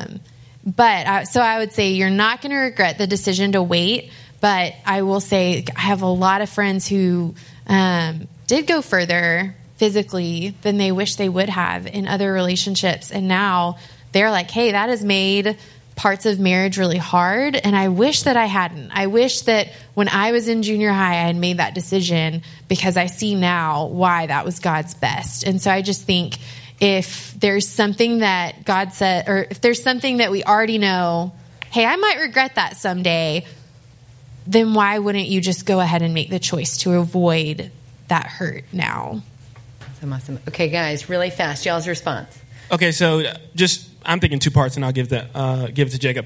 So I would say you're not going to regret the decision to wait, but I will say I have a lot of friends who did go further physically than they wish they would have in other relationships. And now they're like, hey, that has made parts of marriage really hard, and I wish that I hadn't. I wish that when I was in junior high, I had made that decision, because I see now why that was God's best. And so I just think if there's something that God said, or if there's something that we already know, hey, I might regret that someday, then why wouldn't you just go ahead and make the choice to avoid that hurt now? Awesome. Okay, guys, really fast, y'all's response. Okay, so I'm thinking two parts, and I'll give it to Jacob.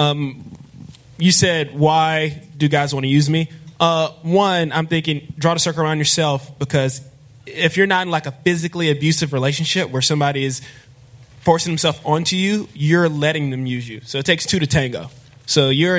You said, why do guys want to use me? One, I'm thinking, draw the circle around yourself, because if you're not in like a physically abusive relationship where somebody is forcing himself onto you, you're letting them use you. So it takes two to tango. So you're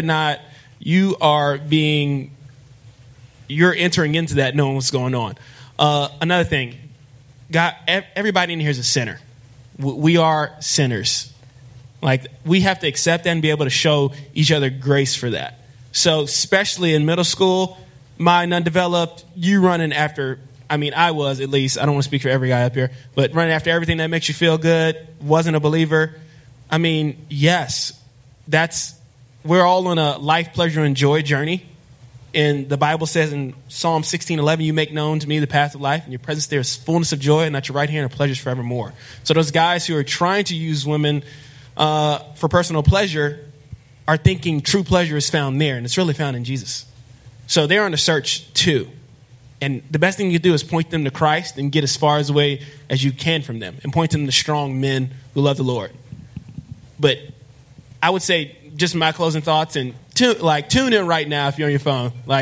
entering into that knowing what's going on. Another thing, God, everybody in here is a sinner. We are sinners. Like, we have to accept that and be able to show each other grace for that. So especially in middle school, mind undeveloped, you running after, I was, at least, I don't want to speak for every guy up here, but running after everything that makes you feel good, wasn't a believer. Yes, we're all on a life, pleasure, and joy journey. And the Bible says in Psalm 16:11, you make known to me the path of life, and your presence there is fullness of joy, and at your right hand are pleasures forevermore. So those guys who are trying to use women for personal pleasure are thinking true pleasure is found there, and it's really found in Jesus. So they're on a search too. And the best thing you can do is point them to Christ and get as far away as you can from them, and point them to strong men who love the Lord. But I would say, just my closing thoughts, and tune in right now if you're on your phone. Like,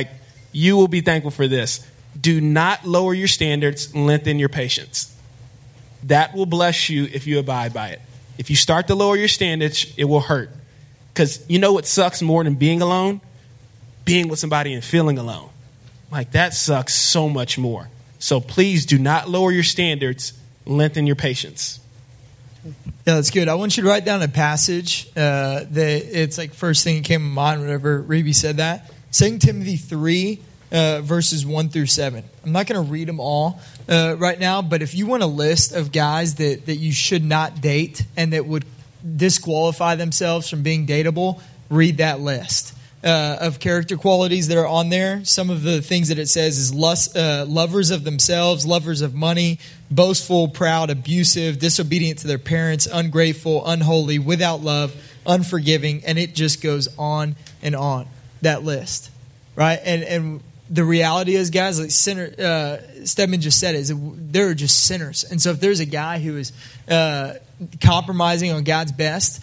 you will be thankful for this. Do not lower your standards, lengthen your patience. That will bless you if you abide by it. If you start to lower your standards, it will hurt. Because you know what sucks more than being alone? Being with somebody and feeling alone. Like, that sucks so much more. So please do not lower your standards, lengthen your patience. Yeah, that's good. I want you to write down a passage that it's like first thing that came to mind whenever Reby said that. 2 Timothy 3, verses 1 through 7. I'm not going to read them all right now, but if you want a list of guys that you should not date and that would disqualify themselves from being dateable, read that list of character qualities that are on there. Some of the things that it says is lovers of themselves, lovers of money, boastful, proud, abusive, disobedient to their parents, ungrateful, unholy, without love, unforgiving, and it just goes on and on, that list, right? And the reality is, guys, like Stedman just said, is they're just sinners. And so if there's a guy who is compromising on God's best,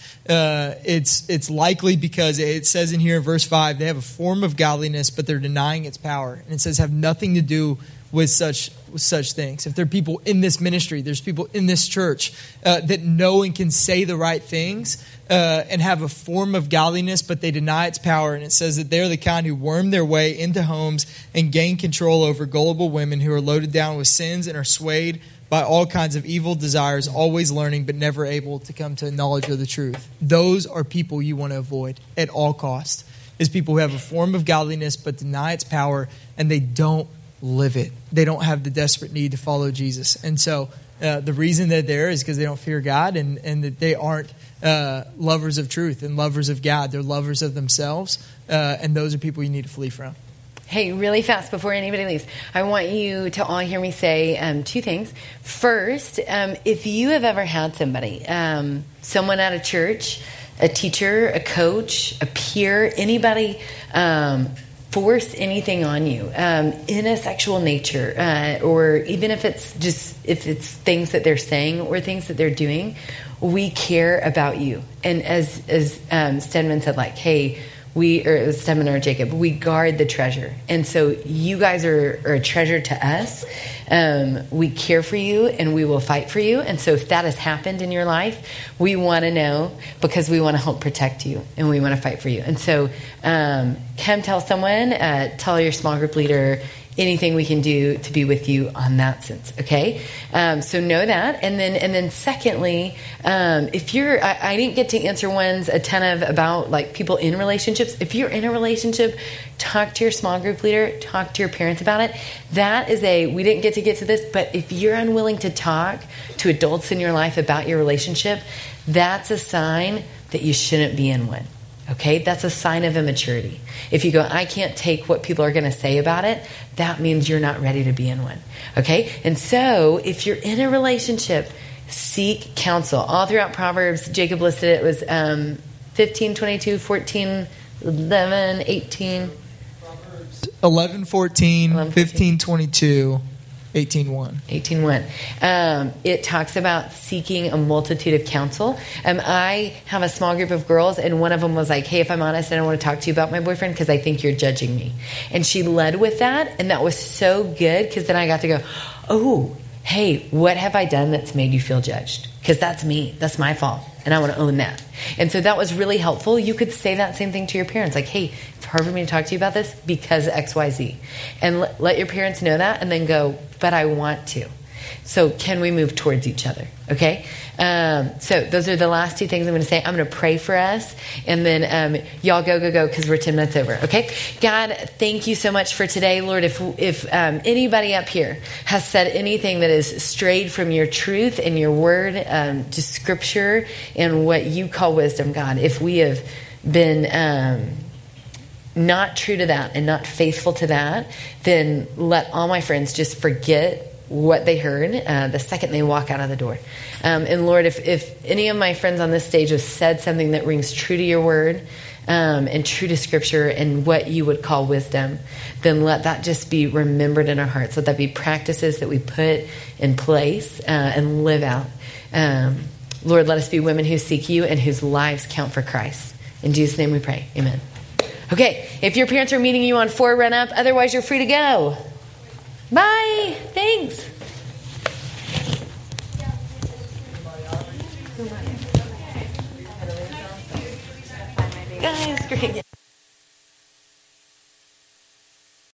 it's likely because it says in here in verse 5, they have a form of godliness, but they're denying its power. And it says have nothing to do with such things. If there are people in this ministry, there's people in this church that know and can say the right things and have a form of godliness, but they deny its power. And it says that they're the kind who worm their way into homes and gain control over gullible women who are loaded down with sins and are swayed by all kinds of evil desires, always learning but never able to come to a knowledge of the truth. Those are people you want to avoid at all costs, is people who have a form of godliness but deny its power, and they don't live it. They don't have the desperate need to follow Jesus. And so the reason they're there is because they don't fear God and that they aren't lovers of truth and lovers of God. They're lovers of themselves, and those are people you need to flee from. Hey, really fast before anybody leaves, I want you to all hear me say two things. First, if you have ever had somebody, someone at a church, a teacher, a coach, a peer, anybody force anything on you in a sexual nature, or even if it's things that they're saying or things that they're doing, we care about you. And as Stedman said, like, hey, it was Stedman or Jacob, we guard the treasure. And so you guys are a treasure to us. We care for you and we will fight for you. And so if that has happened in your life, we want to know, because we want to help protect you and we want to fight for you. And so come tell someone, tell your small group leader, anything we can do to be with you on that sense, okay? So know that. And then secondly, if you're, I didn't get to answer ones a ton of about like people in relationships. If you're in a relationship, talk to your small group leader, talk to your parents about it. That is we didn't get to this, but if you're unwilling to talk to adults in your life about your relationship, that's a sign that you shouldn't be in one. Okay, that's a sign of immaturity. If you go, I can't take what people are going to say about it, that means you're not ready to be in one. Okay, and so if you're in a relationship, seek counsel. All throughout Proverbs, Jacob listed it was 15, 22, 14, 11, 18. Proverbs 11, 14, 15, 22. 18:1. 18:1. It talks about seeking a multitude of counsel. I have a small group of girls, and one of them was like, hey, if I'm honest, I don't want to talk to you about my boyfriend because I think you're judging me. And she led with that, and that was so good because then I got to go, oh, hey, what have I done that's made you feel judged? Because that's me. That's my fault. And I want to own that. And so that was really helpful. You could say that same thing to your parents. Like, hey, it's hard for me to talk to you about this because X, Y, Z. And let your parents know that and then go, but I want to. So can we move towards each other? Okay? So those are the last two things I'm going to say. I'm going to pray for us. And then y'all go, because we're 10 minutes over. Okay? God, thank you so much for today. Lord, if anybody up here has said anything that is strayed from your truth and your word, to scripture and what you call wisdom, God, if we have been not true to that and not faithful to that, then let all my friends just forget what they heard the second they walk out of the door. And Lord, if any of my friends on this stage have said something that rings true to your word and true to scripture and what you would call wisdom, then let that just be remembered in our hearts. Let that be practices that we put in place and live out. Lord, let us be women who seek you and whose lives count for Christ. In Jesus' name we pray. Amen. Okay, if your parents are meeting you on 4, run up. Otherwise, you're free to go. Bye. Thanks. Guys, great.